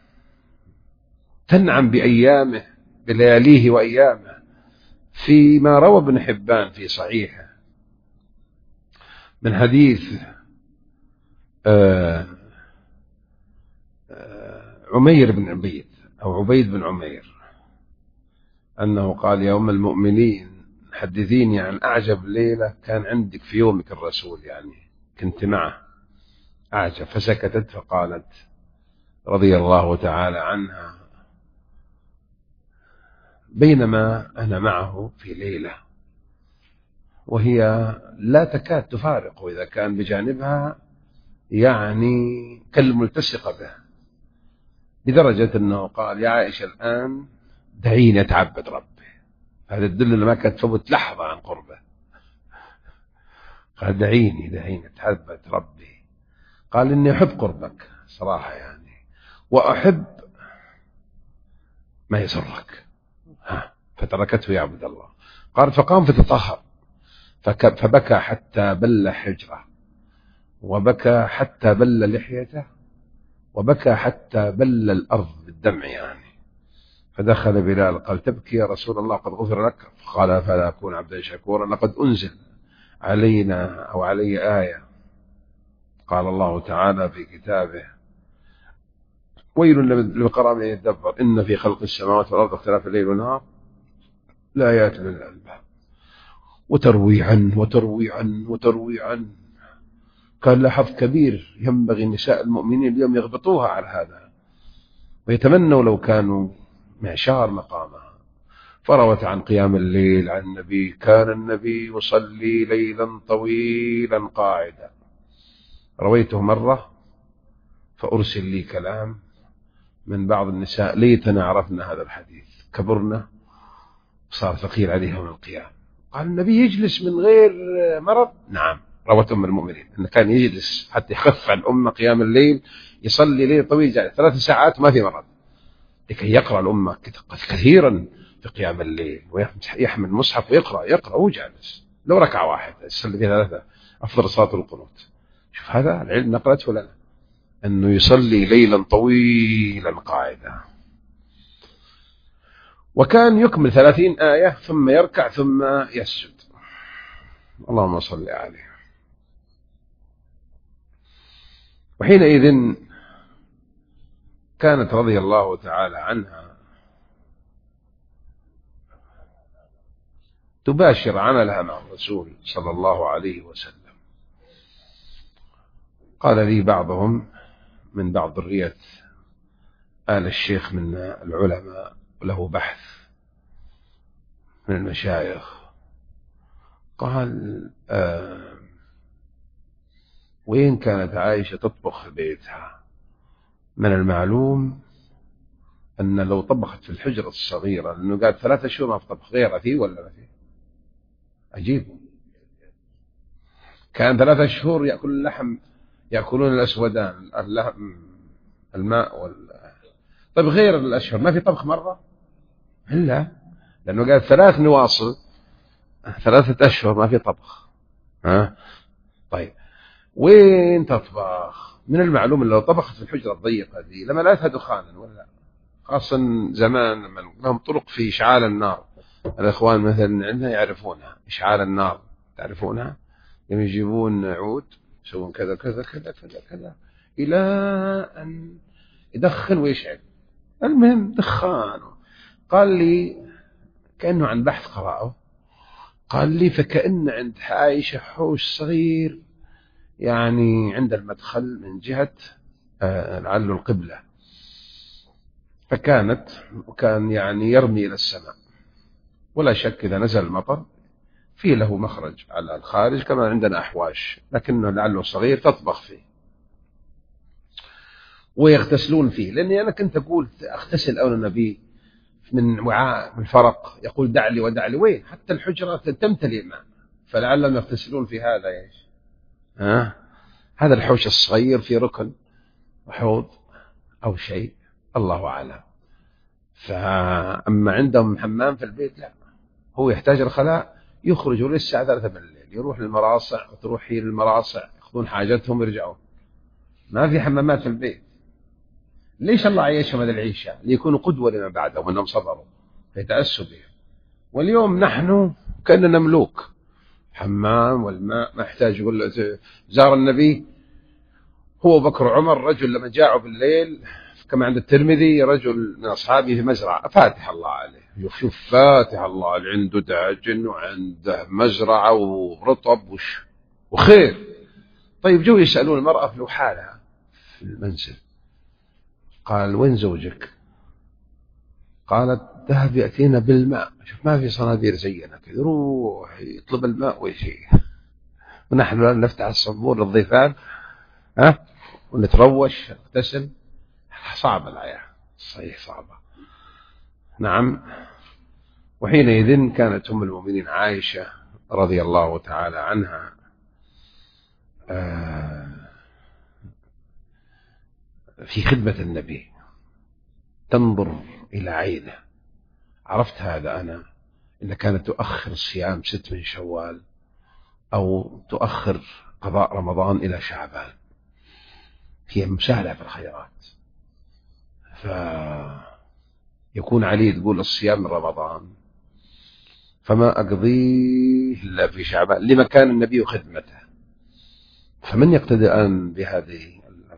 تنعم بأيامه بلياليه وأيامه. فيما روى ابن حبان في صحيحه من حديث آه آه عمير بن عبيد أو عبيد بن عمير أنه قال يا أم المؤمنين حدثيني عن أعجب ليلة كان عندك في يومك الرسول، يعني كنت معه أعجب. فسكتت فقالت رضي الله تعالى عنها بينما أنا معه في ليلة وهي لا تكاد تفارقه إذا كان بجانبها، يعني كالملتصقة به، لدرجة أنه قال يا عائشة الآن دعيني أتعبد ربي، هذا يدل أنه ما كانت تفوت لحظة عن قربه. قال دعيني دعيني أتحبت ربي. قال إني أحب قربك صراحة يعني، وأحب ما يسرك. ها فتركته يعبد الله. قال فقام فتطهر فبكى حتى بل حجره، وبكى حتى بل لحيته، وبكى حتى بل الأرض بالدمع يعني. فدخل بلال قال تبكي يا رسول الله قد غفر لك؟ قال فلا أكون عبدا شكورا لقد أنزل علينا أو علي آية قال الله تعالى في كتابه ويل للقرى من يدبر إن في خلق السماوات والأرض اختلاف الليل والنهار لآيات للألباب. وتروي عنه وتروي عنه وتروي عنه. كان له حظ كبير، ينبغي نساء المؤمنين اليوم يغبطوها على هذا ويتمنوا لو كانوا معشار مقامها. فروت عن قيام الليل عن النبي كان النبي يصلي ليلا طويلا قاعدا. رويته مرة فأرسل لي كلام من بعض النساء ليتنا عرفنا هذا الحديث، كبرنا صار ثقيل عليها من القيام. قال النبي يجلس من غير مرض؟ نعم. روت أم المؤمنين أنه كان يجلس حتى يخف عن أمة قيام الليل، يصلي ليل طويل جالس ثلاث ساعات ما في مرض، لكي يقرأ الأمة كثيرا في قيام الليل ويحمل مصحف ويقرأ يقرأ وهو جالس. لو ركعة واحدة يصلي فيها ثلاثة أفضل صلاة القنوت. شوف هذا العلم نقلته لنا أنه يصلي ليلا طويلا قاعدا. وكان يكمل ثلاثين آية ثم يركع ثم يسجد. اللهم صل عليه. وحينئذ كانت رضي الله تعالى عنها تباشر عملها مع الرسول صلى الله عليه وسلم. قال لي بعضهم من بعض ذرية آل الشيخ من العلماء له بحث من المشايخ، قال آه وين كانت عائشة تطبخ في بيتها؟ من المعلوم أن لو طبخت في الحجرة الصغيرة، لأنه قاعد ثلاثة شهور ما في طبخ غيرها فيه ولا ما فيه. عجيب. كان ثلاثة شهور يأكل اللحم، يأكلون الأسودان اللحم الماء وال... طيب غير الأشهر ما في طبخ مرة؟ إلا لأنه قاعد ثلاث نواصل ثلاثة أشهر ما في طبخ. ها طيب وين تطبخ؟ من المعلوم لو طبخت في الحجرة الضيقة دي لما لا دخانا ولا، خاصة زمان لما لهم طرق في إشعال النار. الإخوان مثلا عندنا يعرفونها إشعال النار، تعرفونها؟ لما يجيبون عود يسوون كذا كذا كذا كذا كذا إلى أن يدخن ويشعل. المهم دخان. قال لي كأنه عن بحث قرأه، قال لي فكأن عند عائشة حوش صغير يعني عند المدخل من جهة لعله القبلة، فكانت وكان يعني يرمي إلى السماء، ولا شك إذا نزل المطر فيه له مخرج على الخارج كما عندنا أحواش، لكنه لعله صغير تطبخ فيه ويغتسلون فيه. لأني أنا كنت أقول أغتسل أو النبي من وعاء من فرق يقول دع لي ودع لي، وين حتى الحجرة تمتلئ ماء، فلعلهم يغتسلون في هذا إيش ها هذا الحوش الصغير في ركن وحوض أو شيء الله أعلم. فأما عندهم حمام في البيت لا، هو يحتاج الخلاء يخرجوا للساعة ثلاثة بالليل يروح للمراصع وتروح هي للمراصع يأخذون حاجتهم ويرجعون، ما في حمامات في البيت. ليش الله عيشهم هذا العيشة؟ ليكونوا قدوة لما بعدهم أنهم صبروا فيتأسوا بهم. واليوم نحن كأننا ملوك، حمام والماء ما يحتاج. يقول زار النبي هو بكر وعمر رجل لما جاءوا بالليل كما عند الترمذي رجل من أصحابه في مزرعة فاتح الله عليه، يشوف فاتح الله اللي عنده داجن وعنده مزرعة ورطب وش وخير. طيب جو يسألون المرأة في حالها في المنزل، قال وين زوجك؟ قالت ذهب يأتينا بالماء. شوف ما في صنادير زينا كذا، يروح يطلب الماء ويجي، ونحن نفتح الصنبور للضيفان ها ونتروش نغتسل. صعبة الحياة صحيح صعبة. نعم. وحينئذ كانت أم المؤمنين عائشة رضي الله تعالى عنها في خدمة النبي تنظر إلى عينه. عرفت هذا أنا إن كانت تؤخر الصيام ست من شوال أو تؤخر قضاء رمضان إلى شعبان، هي مسهلة في الخيرات. فيكون علي تقول الصيام من رمضان فما أقضيه إلا في شعبان لمكان النبي وخدمته. فمن يقتدي الآن بهذه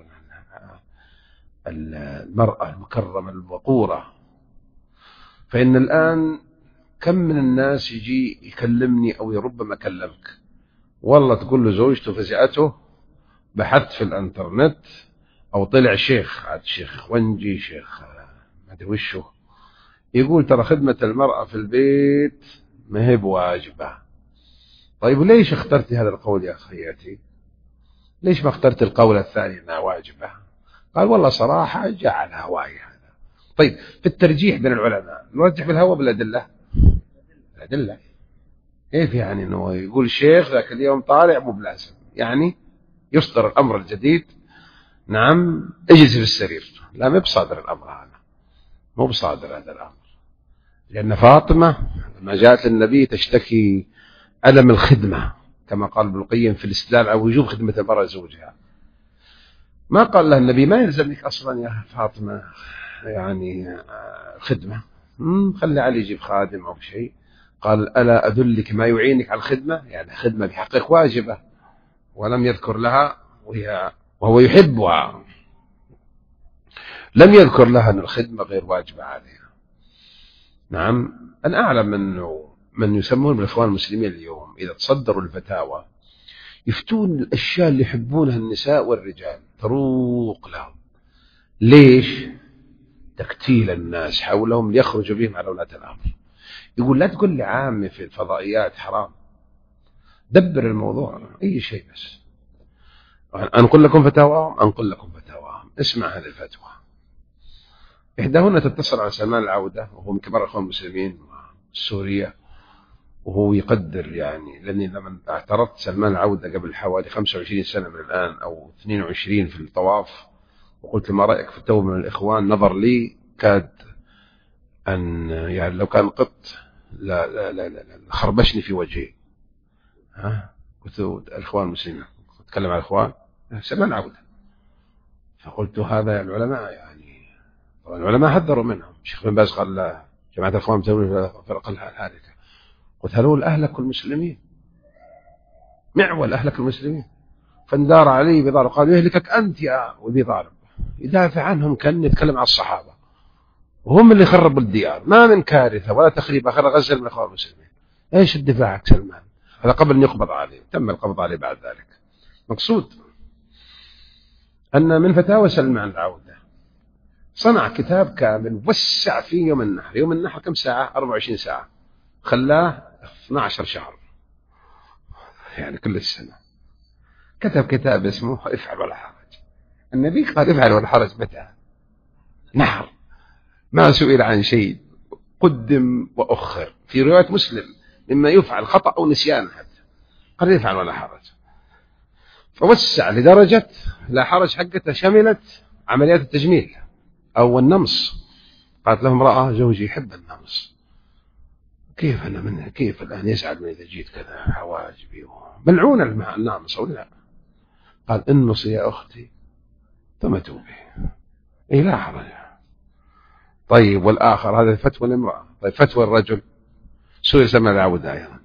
المرأة المكرمة الوقورة؟ فإن الآن كم من الناس يجي يكلمني أو ربما كلمك والله تقول له زوجته فزعته، بحثت في الانترنت أو طلع شيخ عاد شيخ ونجي شيخ ما أدري وشه يقول ترى خدمة المرأة في البيت ما هي بواجبة. طيب ليش اخترتي هذا القول يا أخياتي؟ ليش ما اخترت القول الثاني أنها واجبة؟ قال والله صراحة جاء على هواي هذا. طيب في الترجيح بين العلماء نرجح بالهوى بالأدلة؟ الأدلة كيف يعني أنه يقول الشيخ ذاك اليوم طالع مو بلازم يعني يصدر الأمر الجديد؟ نعم اجلس في السرير. لا مو بصادر الأمر هذا، مو بصادر هذا الأمر، لأن فاطمة لما جاءت للنبي تشتكي ألم الخدمة كما قال ابن القيم في الاستدلال على وجوب خدمة المرأة زوجها. ما قال لها النبي ما يلزمك أصلا يا فاطمة يعني خدمة، خلي علي يجيب خادم أو شيء. قال ألا أدلك ما يعينك على الخدمة؟ يعني خدمة بحقك واجبة. ولم يذكر لها وهي وهو يحبها، لم يذكر لها أن الخدمة غير واجبة عليها. نعم أنا أعلم أنه من يسمون بالإخوان المسلمين اليوم إذا تصدروا الفتاوى يفتون الأشياء اللي يحبونها النساء والرجال تروق لهم. ليش؟ تكتيل الناس حولهم ليخرجوا بهم على ولاة الأمر. يقول لا تقول لي عامة في الفضائيات حرام، دبر الموضوع أي شيء. بس أنقل لكم فتاواهم أنقل لكم فتاواهم اسمع هذه الفتوى. إحداهن تتصل على سلمان العودة وهو من كبار الأخوان المسلمين السورية، وهو يقدر يعني لأني لما اعترضت سلمان العودة قبل حوالي خمسة وعشرين سنة من الآن أو اثنين وعشرين في الطواف وقلت ما رأيك في التوبة من الإخوان، نظر لي كاد أن يعني لو كان قط لا لا لا لا, لا خربشني في وجهي. ها قلت الإخوان المسلمين أتكلم عن الإخوان سلمان العودة. فقلت هذا العلماء يعني طبعا العلماء حذروا منهم. الشيخ بن باز قال لا جماعة الإخوان تسوي فرق الهالكة. قلت هلول أهلك المسلمين معول أهلك المسلمين. فاندار علي بضارب قال يهلكك أنت يا وذي ضارب يدافع عنهم كأن يتكلم عن الصحابة وهم اللي خربوا الديار. ما من كارثة ولا تخريب آخر غزة من الإخوان المسلمين. إيش الدفاع سلمان؟ هذا قبل أن يقبض عليه، تم القبض عليه بعد ذلك. مقصود أن من فتاوى سلمان العودة صنع كتاب كامل وسع فيه يوم النحر. يوم النحر كم ساعة؟ أربعة وعشرين ساعة، خلاه اثنا عشر شهر يعني كل السنة. كتب كتاب اسمه افعل ولا حرج. النبي قال افعل ولا حرج متى؟ نحر. ما سئل عن شيء قدم وأخر. في رواية مسلم مما يفعل خطأ أو نسيان حتى قال افعل ولا حرج. فوسع لدرجة لا حرج حقتها شملت عمليات التجميل أو النمص. قالت لهم امرأة زوجي يحب النمص، كيف أنا منها كيف الآن يسعد من إذا جيت كذا حواجبي ملعون النامص أو لا؟ قال انصي يا أختي ثم توبي. إيه لا حرج. طيب والآخر هذا فتوى الامرأة. طيب فتوى الرجل سئل سلمان العودة أيضا.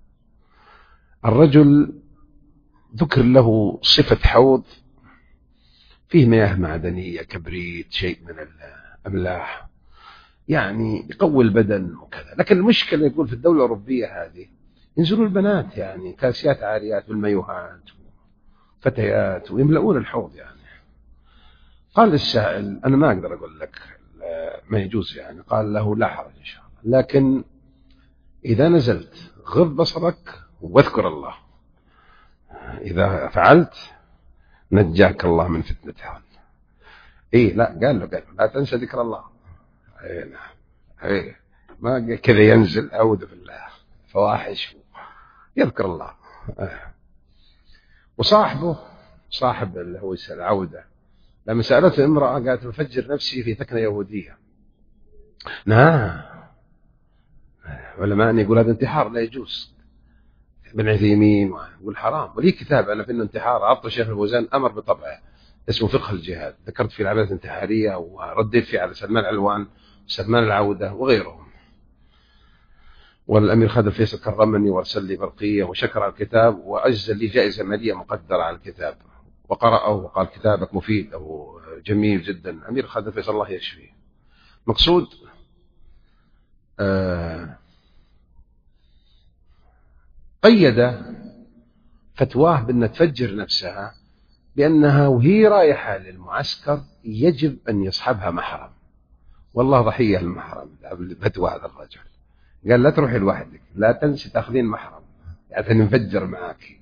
الرجل ذكر له صفة حوض فيه مياه معدنية كبريت شيء من الأملاح يعني يقوي البدن وكذا. لكن المشكلة يقول في الدولة الأوروبية هذه ينزلون البنات يعني كاسيات عاريات بالمايوهات فتيات ويملؤون الحوض يعني. قال السائل أنا ما أقدر أقول لك ما يجوز يعني. قال له لا حرج إن شاء الله، لكن إذا نزلت غض بصرك واذكر الله، إذا فعلت نجاك الله من فتنتها. إيه لا قال له قال لا تنسى ذكر الله. إيه نعم إيه ما كذا ينزل أعوذ بالله فواحش يذكر الله. وصاحبه صاحب اللي هو العودة لما سألته امرأة قالت بفجر نفسي في ثكنة يهودية. نعم علماء يقول هذا انتحار لا يجوز. ابن عثيمين يقول حرام. ولي كتاب أنا في إنه انتحار عطى الشيخ الفوزان أمر بطبعه اسمه فقه الجهاد، ذكرت فيه العبادات الانتحارية ورديت فيه على سلمان علوان وسلمان العودة وغيرهم. والأمير خالد الفيصل كرمني وارسل لي برقية وشكر على الكتاب وأجزل لي جائزة مالية مقدرة على الكتاب وقرأه وقال كتابك مفيد أو جميل جدا. أمير خالد الفيصل الله يشفيه. مقصود آه قيد فتواه بأن تفجر نفسها بأنها وهي رايحة للمعسكر يجب أن يصحبها محرم. والله ضحية المحرم فتوى هذا الرجل. قال لا تروحي لوحدك لا تنسي تأخذين محرم يعني نفجر معك.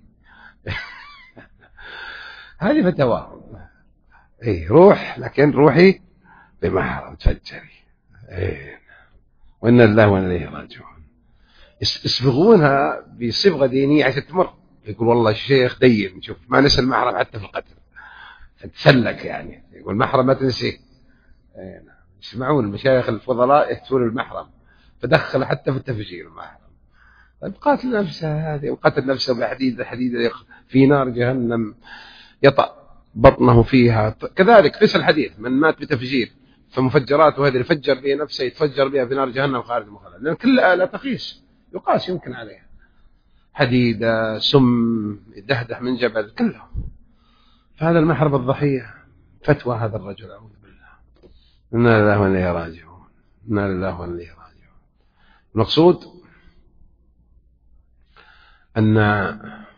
هذه فتوى. ايه روح لكن روحي بمحرم تفجري. ايه وإن الله وإنا إليه راجعون. يصبغونها بصبغة دينية عشان تمر. يقول والله الشيخ دين شوف ما نسى المحرم حتى في القتل تسلك يعني. يقول المحرم ما تنسيه. ايه يسمعون المشايخ الفضلاء يحتون المحرم فدخل حتى في التفجير المحرم. طيب قاتل نفسه هذه وقتل نفسه بحديدة حديدة في نار جهنم يطأ بطنه فيها. كذلك قيس الحديث من مات بتفجير فمفجراته هذه يفجر بها نفسه يتفجر بها في نار جهنم خارج مخلد. لأن كل آلة تقيس يقاس يمكن عليها حديدة سم يدهده من جبل كله. فهذا المحرم الضحية فتوى هذا الرجل أعوذ بالله. إنا لله وإنا إليه راجعون. إنا لله وإنا إليه راجعون. المقصود أن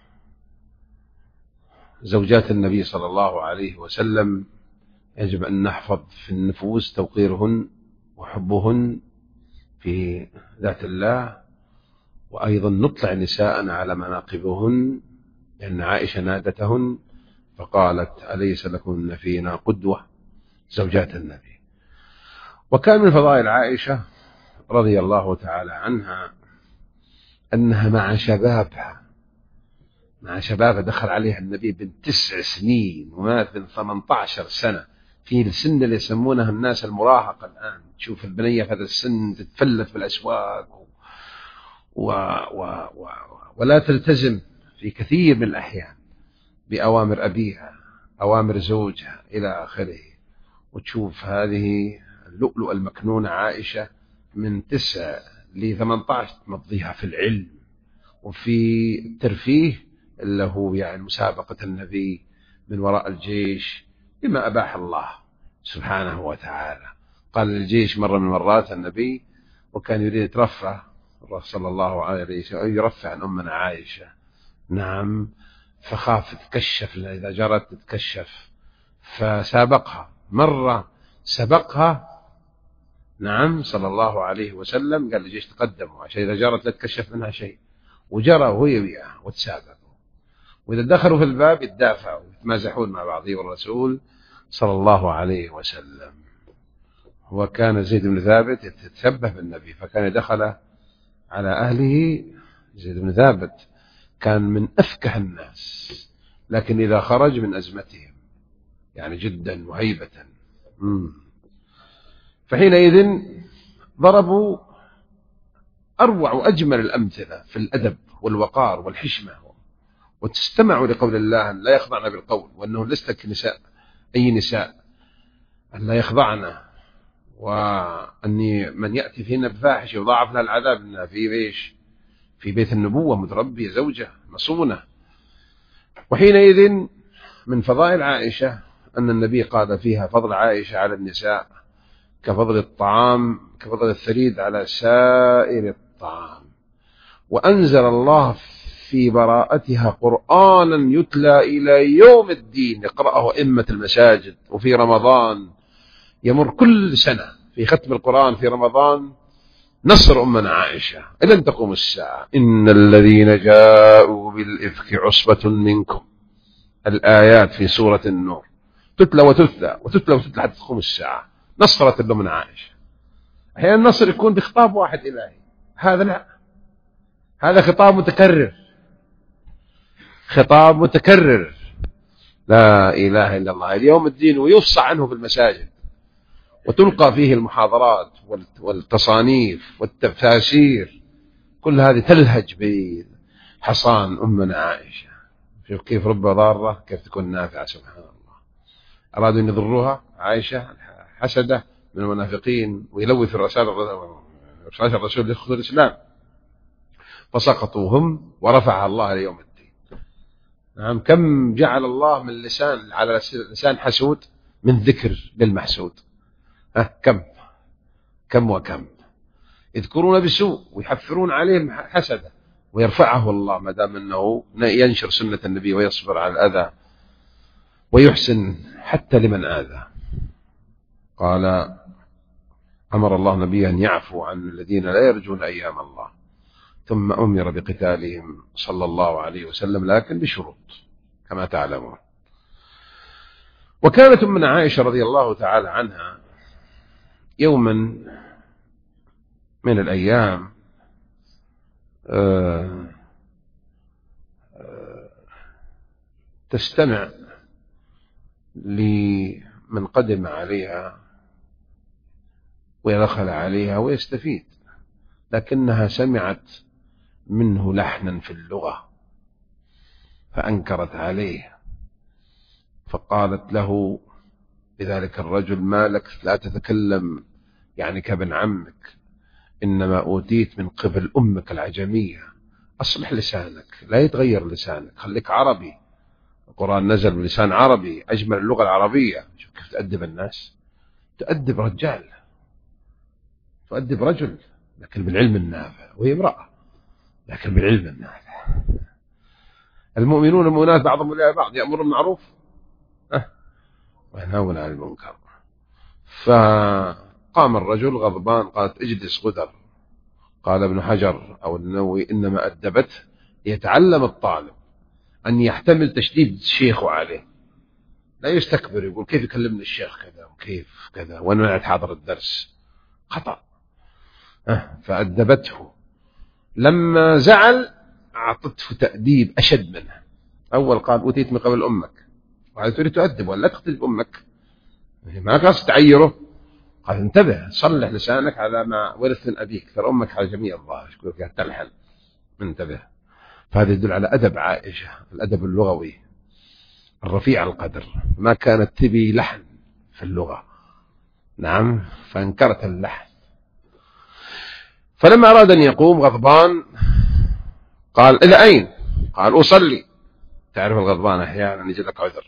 زوجات النبي صلى الله عليه وسلم يجب أن نحفظ في النفوس توقيرهن وحبهن في ذات الله. وأيضا نطلع نساء على مناقبهن لأن عائشة نادتهن فقالت أليس لكن فينا قدوة زوجات النبي. وكان من فضائل عائشة رضي الله تعالى عنها أنها مع شبابها مع شبابها دخل عليها النبي بنت تسع سنين ومات من ثمانية عشر سنة في السن اللي يسمونها الناس المراهقة الآن. تشوف البنية في هذا السن تتفلت في الأسواق و... و... و... و... ولا تلتزم في كثير من الأحيان بأوامر أبيها أوامر زوجها إلى آخره. وتشوف هذه اللؤلؤ المكنونة عائشة من تسع لثمانية عشر تمضيها في العلم وفي الترفيه اللي هو يعني مسابقة النبي من وراء الجيش بما أباح الله سبحانه وتعالى. قال للجيش مرة من مرات النبي وكان يريد يترفع صلى الله عليه وسلم يرفع عن أمنا عائشة. نعم فخاف تتكشف إذا جرت تتكشف فسابقها مرة سبقها. نعم صلى الله عليه وسلم قال للجيش تقدموا عشان إذا جرت لا تكشف منها شيء. وجرى وهي وياه وتسابقوا وإذا دخلوا في الباب يتدافعوا ويتمازحون مع بعضهم والرسول صلى الله عليه وسلم. وكان زيد بن ثابت يتشبه بالنبي فكان دخل على أهله. زيد بن ثابت كان من أفكه الناس لكن إذا خرج من أزمتهم يعني جدا وهيبة. فحينئذ ضربوا أروع وأجمل الأمثلة في الأدب والوقار والحشمة وتستمعوا لقول الله أن لا يخضعن بالقول وأنه لست كنساء أي نساء أن لا يخضعن وأني من يأتي فينا بفاحش يضاعف لها العذاب إنها في بيش في بيت النبوة متربية زوجة مصونة. وحينئذ من فضائل عائشة أن النبي قال فيها فضل عائشة على النساء كفضل الطعام كفضل الثريد على سائر الطعام. وأنزل الله في براءتها قرآنا يتلى إلى يوم الدين يقرأه أئمة المساجد. وفي رمضان يمر كل سنة في ختم القرآن في رمضان نصر أمنا عائشة إلى أن تقوم الساعة. إن الذين جاءوا بالإفك عصبة منكم الآيات في سورة النور تتلى وتتلى وتتلى وتتلى حتى تقوم الساعة. نصرت أمنا عائشة أحيانا النصر يكون بخطاب واحد إلهي، هذا لا، هذا خطاب متكرر، خطاب متكرر، لا إله إلا الله. اليوم الدين ويفصح عنه في المساجد وتلقى فيه المحاضرات والتصانيف والتفاسير، كل هذه تلهج بحصان أمنا عائشة. شوف كيف رب ضارة كيف تكون نافعة، سبحان الله. أرادوا أن يضروها عائشة، حسدة من المنافقين ويلوث الرسالة رسالة الرسول لإخوة الإسلام، فسقطوا هم ورفعها الله ليوم الدين. نعم، كم جعل الله من لسان على لسان حسود من ذكر للمحسود، ها كم كم وكم يذكرون بسوء ويحفرون عليهم حسده، ويرفعه الله ما دام انه ينشر سنة النبي ويصبر على الأذى ويحسن حتى لمن آذى. قال أمر الله نبيه أن يعفو عن الذين لا يرجون أيام الله، ثم أمر بقتالهم صلى الله عليه وسلم، لكن بشروط كما تعلمون. وكانت أمنا عائشة رضي الله تعالى عنها يوما من الأيام تستمع لمن قدم عليها ويدخل عليها ويستفيد، لكنها سمعت منه لحنا في اللغة فأنكرت عليه، فقالت له بذلك الرجل: ما لك لا تتكلم يعني كابن عمك، إنما أوتيت من قبل أمك العجمية، أصلح لسانك، لا يتغير لسانك، خليك عربي، القرآن نزل بلسان عربي، أجمل اللغة العربية. شوف كيف تأدب الناس، تأدب رجال، تؤدب رجل، لكن بالعلم النافع، وهي امرأة لكن بالعلم النافع. المؤمنون المؤمنات بعضهم أولياء بعض، يأمرون بالمعروف أه وينهون عن المنكر. فقام الرجل غضبان، قالت: اجلس غدر. قال ابن حجر أو النووي: إنما أدبته يتعلم الطالب أن يحتمل تشديد الشيخ عليه، لا يستكبر يقول كيف يكلمني الشيخ كذا وكيف كذا وأنا قاعد حاضر الدرس، خطأ. أه فأدبته. لما زعل أعطته تأديب أشد منه. أول قال: أوتيت من قبل أمك، وهذا تريد تؤدب ولا تقتل أمك، ما قاصد تعيره. قال: انتبه، صلح لسانك على ما ورث من أبيك، ترى أمك على جميع الظاهر يقول فيها تلحن، انتبه. فهذا يدل على أدب عائشة، الأدب اللغوي الرفيع القدر، ما كانت تبي لحن في اللغة. نعم، فانكرت اللحن. فلما أراد أن يقوم غضبان قال: إلى أين؟ قال: أصلي. تعرف الغضبان أحيانا يجي لك عذر،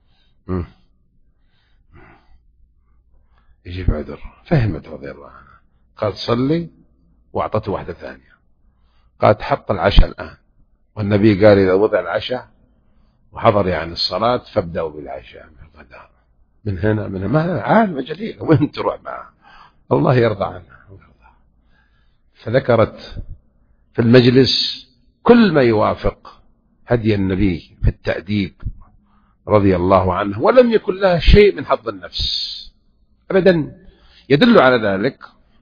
يجيب عذر. فهمت رضي الله عنها، قال: صلي، وأعطته واحدة ثانية. قالت: حط العشاء الآن، والنبي قال: إذا وضع العشاء وحضر يعني الصلاة فابدأوا بالعشاء من الغداء. من هنا من هنا ما عالمة جليلة، وين تروح معها؟ الله يرضى عنها. فذكرت في المجلس كل ما يوافق هدي النبي في التأديب رضي الله عنه، ولم يكن لها شيء من حظ النفس أبدا. يدل على ذلك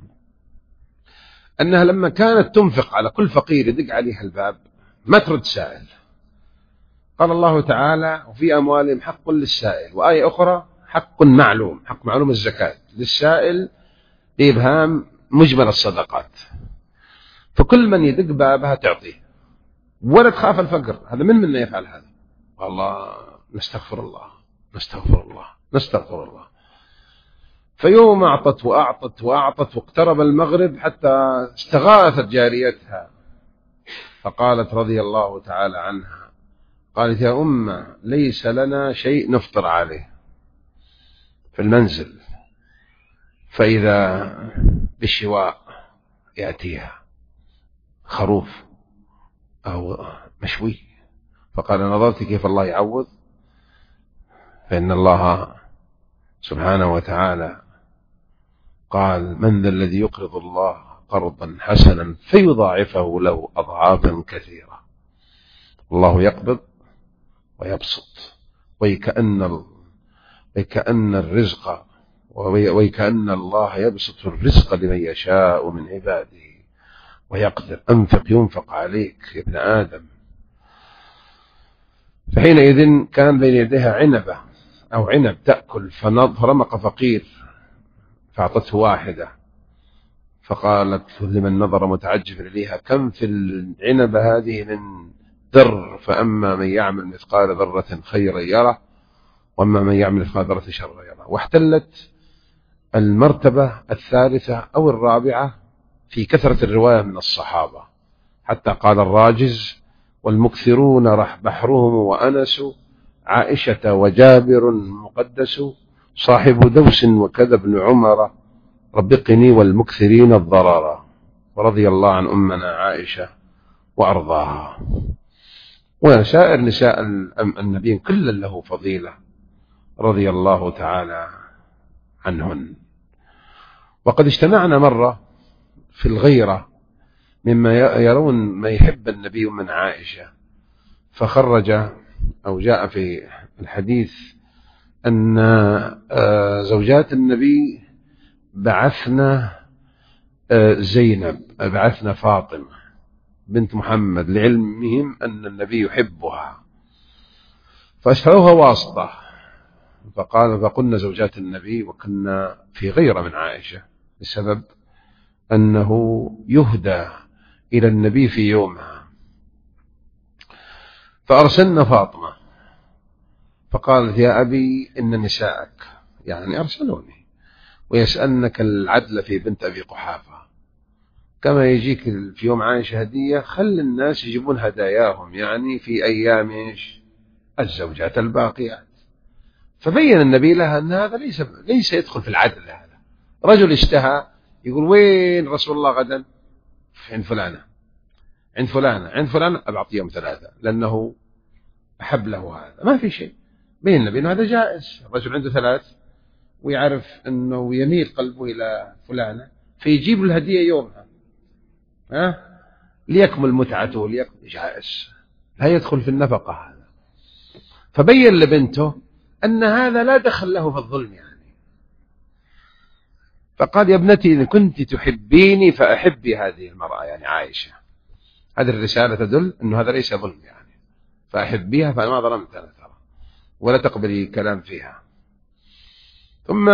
أنها لما كانت تنفق على كل فقير يدق عليها الباب ما ترد سائل. قال الله تعالى: وفي أموالهم حق للسائل، وآية أخرى: حق معلوم، حق معلوم الزكاة للسائل بإبهام مجمل الصدقات. فكل من يدق بابها تعطيه ولا تخاف الفقر. هذا من من يفعل هذا؟ والله نستغفر الله نستغفر الله نستغفر الله. فيوم أعطت وأعطت وأعطت، واقترب المغرب حتى استغاثت جاريتها، فقالت رضي الله تعالى عنها، قالت: يا أمة، ليس لنا شيء نفطر عليه في المنزل، فإذا بالشواء يأتيها خروف أو مشوي. فقال: نظرت كيف الله يعوض؟ فإن الله سبحانه وتعالى قال: من ذا الذي يقرض الله قرضا حسنا فيضاعفه له أضعافا كثيرة. الله يقبض ويبسط، وكأن وكأن الرزق وكأن الله يبسط الرزق لمن يشاء من عباده ويقدر. أنفق ينفق عليك يا ابن آدم. فحينئذ كان بين يديها عنبة أو عنب تأكل، فرمق فقير فأعطته واحدة، فقالت لمن نظر متعجب إليها: كم في العنبة هذه من ذر، فأما من يعمل مثقال ذرة خيرا يره، وأما من يعمل مثقال ذرة شرا يره. واحتلت المرتبة الثالثة أو الرابعة في كثرة الرواية من الصحابة، حتى قال الراجز: والمكثرون رح بحرهم وأنس، عائشة وجابر مقدس، صاحب دوس وكذا ابن عمر، ربقني والمكثرين الضرر. ورضي الله عن أمنا عائشة وأرضاها، وسائر نساء النبي كل له فضيلة رضي الله تعالى عنهن. وقد اجتمعنا مرة في الغيرة مما يرون ما يحب النبي من عائشة، فخرج أو جاء في الحديث أن زوجات النبي بعثنا زينب، بعثنا فاطمة بنت محمد لعلمهم أن النبي يحبها، فأشهروها واسطة. فقال فقلنا زوجات النبي، وكنا في غيرة من عائشة بسبب أنه يهدى إلى النبي في يومها، فأرسلنا فاطمة فقالت: يا أبي إن نساءك، يعني أرسلوني، ويسألنك العدل في بنت أبي قحافة، كما يجيك في يوم عائشة هدية، خل الناس يجيبون هداياهم، يعني في أيام الزوجات الباقيات. فبين النبي لها أن هذا ليس ليس يدخل في العدل. هذا رجل اشتهى يقول: وين رسول الله غدا؟ عند فلانة عند فلانة عند فلانة أبعط يوم ثلاثة، لأنه أحب له هذا. ما في شيء. بين النبي أنه هذا جائز، الرجل عنده ثلاث ويعرف أنه يميل قلبه إلى فلانة، فيجيب الهدية يومها، ها ليكمل متعته، ليكمل، جائز، لا يدخل في النفقة هذا. فبين لبنته أن هذا لا دخل له في الظلم يعني. فقال: يا ابنتي إن كنت تحبيني فأحبي هذه المرأة، يعني عائشة. هذه الرسالة تدل أنه هذا ليس ظلم يعني، فأحبيها، فأنا ما ظلمت أنا ترى، ولا تقبلي كلام فيها. ثم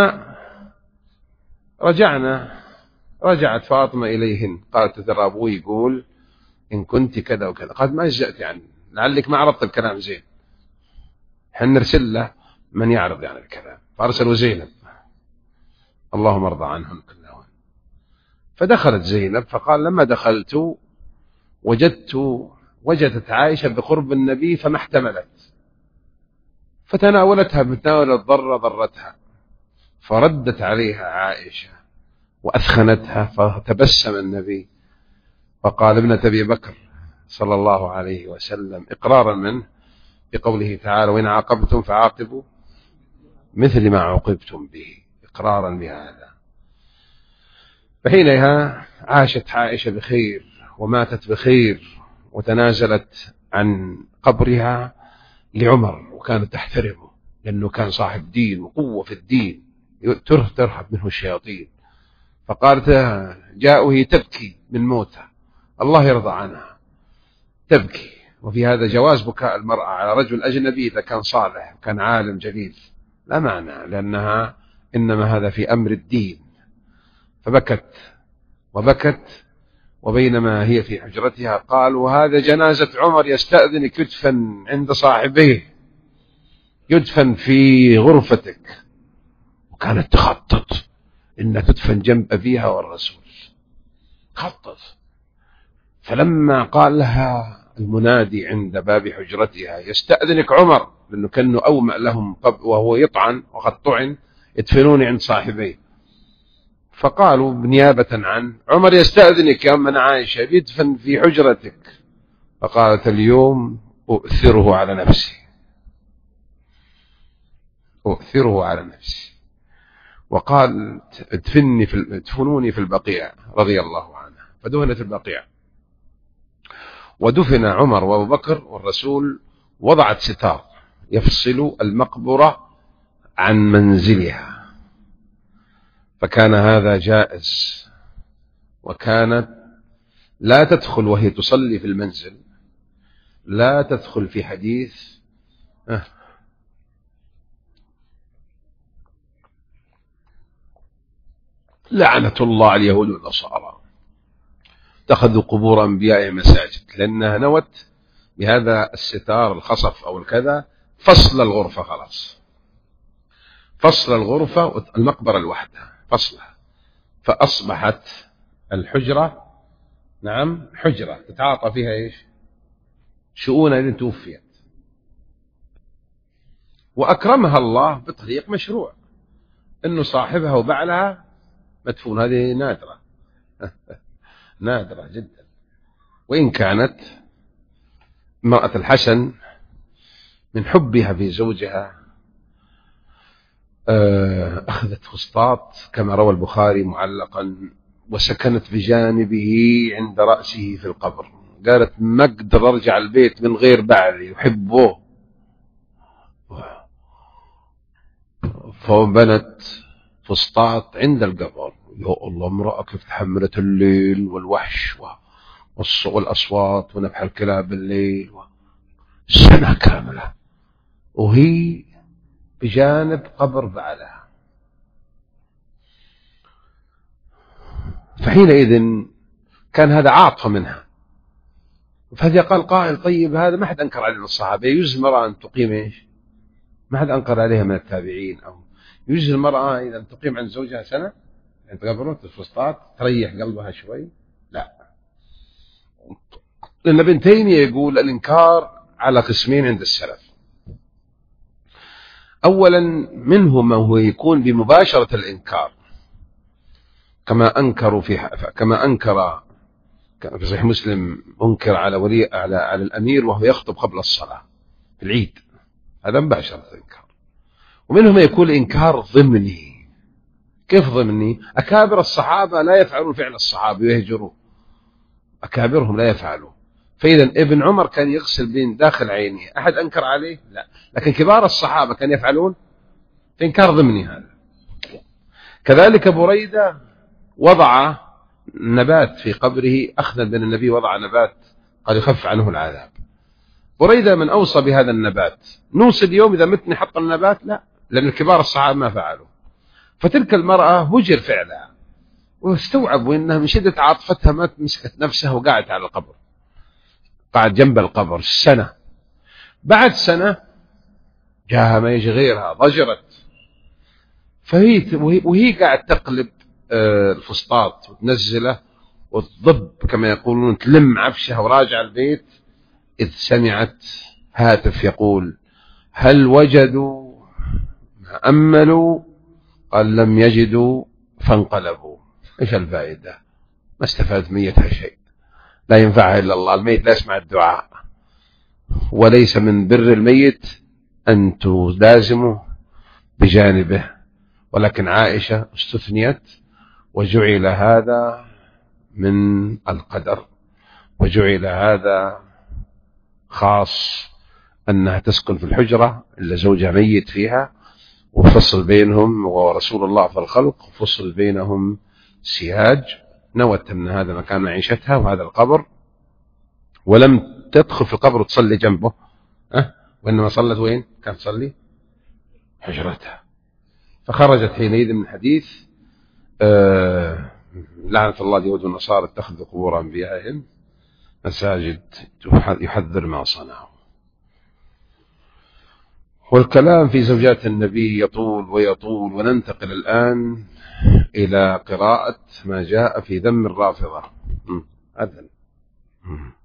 رجعنا رجعت فاطمة إليهن، قالت: ترى أبوي يقول إن كنت كذا وكذا. قالت: ما جزأت يعني، لعلك ما عرضت الكلام زين، حن نرسل له من يعرض يعني الكلام. فأرسلوا زينب، اللهم ارضى عنهم كلهم. فدخلت زينب، فقال: لما دخلت وجدت وجدت عائشة بقرب النبي فما احتملت، فتناولتها بتناول الضرة ضرتها، فردت عليها عائشة وأثخنتها، فتبسم النبي فقال: ابنة أبي بكر صلى الله عليه وسلم، إقرارا منه بقوله تعالى: وإن عاقبتم فعاقبوا مثل ما عوقبتم به، إقرارا بهذا. فحينها عاشت عائشة بخير وماتت بخير، وتنازلت عن قبرها لعمر، وكانت تحترمه لأنه كان صاحب دين وقوة في الدين، ترهب منه الشياطين. فقالت: جاءه تبكي من موته، الله يرضى عنها، تبكي. وفي هذا جواز بكاء المرأة على رجل أجنبي إذا كان صالح وكان عالم جليل، لا معنى، لأنها إنما هذا في أمر الدين. فبكت وبكت، وبينما هي في حجرتها قال: وهذا جنازة عمر يستأذنك يدفن عند صاحبيه، يدفن في غرفتك. وكانت تخطط إنها تدفن جنب أبيها والرسول، خطط. فلما قال لها المنادي عند باب حجرتها: يستأذنك عمر، لأنه كانوا أومأ لهم وهو يطعن وقد طعن، يدفنوني عند صاحبيه. فقالوا بنيابة عنه: عمر يستأذنك يا أمنا عائشة، يدفن في حجرتك. فقالت: اليوم أؤثره على نفسي، أؤثره على نفسي. وقال: ادفني في ادفنوني في البقيع رضي الله عنه. فدفنت البقيع، ودفن عمر وابو بكر، والرسول وضعت ستار يفصل المقبرة عن منزلها. فكان هذا جائز. وكانت لا تدخل وهي تصلي في المنزل، لا تدخل في حديث أه لعنة الله على اليهود والنصارى اتخذوا قبور أنبيائهم مساجد، لأنها نوت بهذا الستار الخصف أو الكذا فصل الغرفة، خلاص فصل الغرفة المقبرة لوحدها فصلها، فأصبحت الحجرة نعم حجرة تتعاطى فيها إيش شؤونها إذن توفيت. وأكرمها الله بطريق مشروع، إنه صاحبها وبعلها مدفون. هذه نادرة نادرة جدا. وإن كانت امرأة الحسن من حبها في زوجها أخذت فسطاط كما روى البخاري معلقا وسكنت بجانبه عند رأسه في القبر. قالت ما أقدر أرجع البيت من غير بعلي يحبه، فبنت فسطاط عند القبر. يا الله، امرأة كيف تحملت الليل والوحش والأصوات ونبح الكلاب بالليل سنة كاملة وهي بجانب قبر بعلها. فحينئذ كان هذا عاطفة منها. فهذا قال قائل طيب هذا ما حد أنكر عليه من الصحابة، يجوز المرأة أن تقيم إيش؟ ما حد أنكر عليها من التابعين. أو يجوز المرأة إذا تقيم عند زوجها سنة يعني تقبره الفسطاط تريح قلبها شوي؟ لا، لأن ابن تيمية يقول الإنكار على قسمين عند السلف. أولا منهم ما هو يكون بمباشرة الإنكار كما أنكروا في كما أنكر في صحيح مسلم أنكر على ولي على على الأمير وهو يخطب قبل الصلاة في العيد، هذا مباشرة الإنكار. ومنهم يكون إنكار ضمني. كيف ضمني؟ أكابر الصحابة لا يفعلون فعل الصحابة ويهجروه، أكابرهم لا يفعلوا. فإذا ابن عمر كان يغسل بين داخل عينيه، أحد أنكر عليه؟ لا. لكن كبار الصحابة كان يفعلون في إنكار ضمني هذا. كذلك بريدة وضع نبات في قبره أخذا من النبي، وضع نبات قال يخف عنه العذاب. بريدة من أوصى بهذا النبات، نوصي اليوم إذا متني حط النبات؟ لا، لأن كبار الصحابة ما فعلوا. فتلك المرأة هجر فعلها واستوعبوا أنها من شدة عاطفتها ما مسكت نفسها وقعدت على القبر، قعد جنب القبر سنة. بعد سنة جاءها ما يجي غيرها ضجرت، فهي وهي قاعد تقلب الفسطاط وتنزله وتضب كما يقولون تلم عفشها وراجع البيت، إذ سمعت هاتف يقول هل وجدوا ما أملوا؟ قال لم يجدوا فانقلبوا. إيش الفائدة؟ ما استفادت ميتها شيء، لا ينفعها إلا الله. الميت لا يسمع الدعاء، وليس من بر الميت أن تلازمه بجانبه. ولكن عائشة استثنيت وجعل هذا من القدر، وجعل هذا خاص أنها تسكن في الحجرة إلا زوجها ميت فيها، وفصل بينهم ورسول الله في الخلق فصل بينهم سياج. نوت أن هذا مكان معيشتها وهذا القبر، ولم تدخل في القبر وتصلي جنبه أه؟ وإنما صلت وين؟ كانت تصلي حجرتها. فخرجت حينئذ من حديث آه لعنة الله اليهود والنصارى اتخذوا قبور أنبيائهم مساجد، يحذر ما صنعوا. والكلام في زوجات النبي يطول ويطول، وننتقل الآن إلى قراءة ما جاء في ذم الرافضة. أذن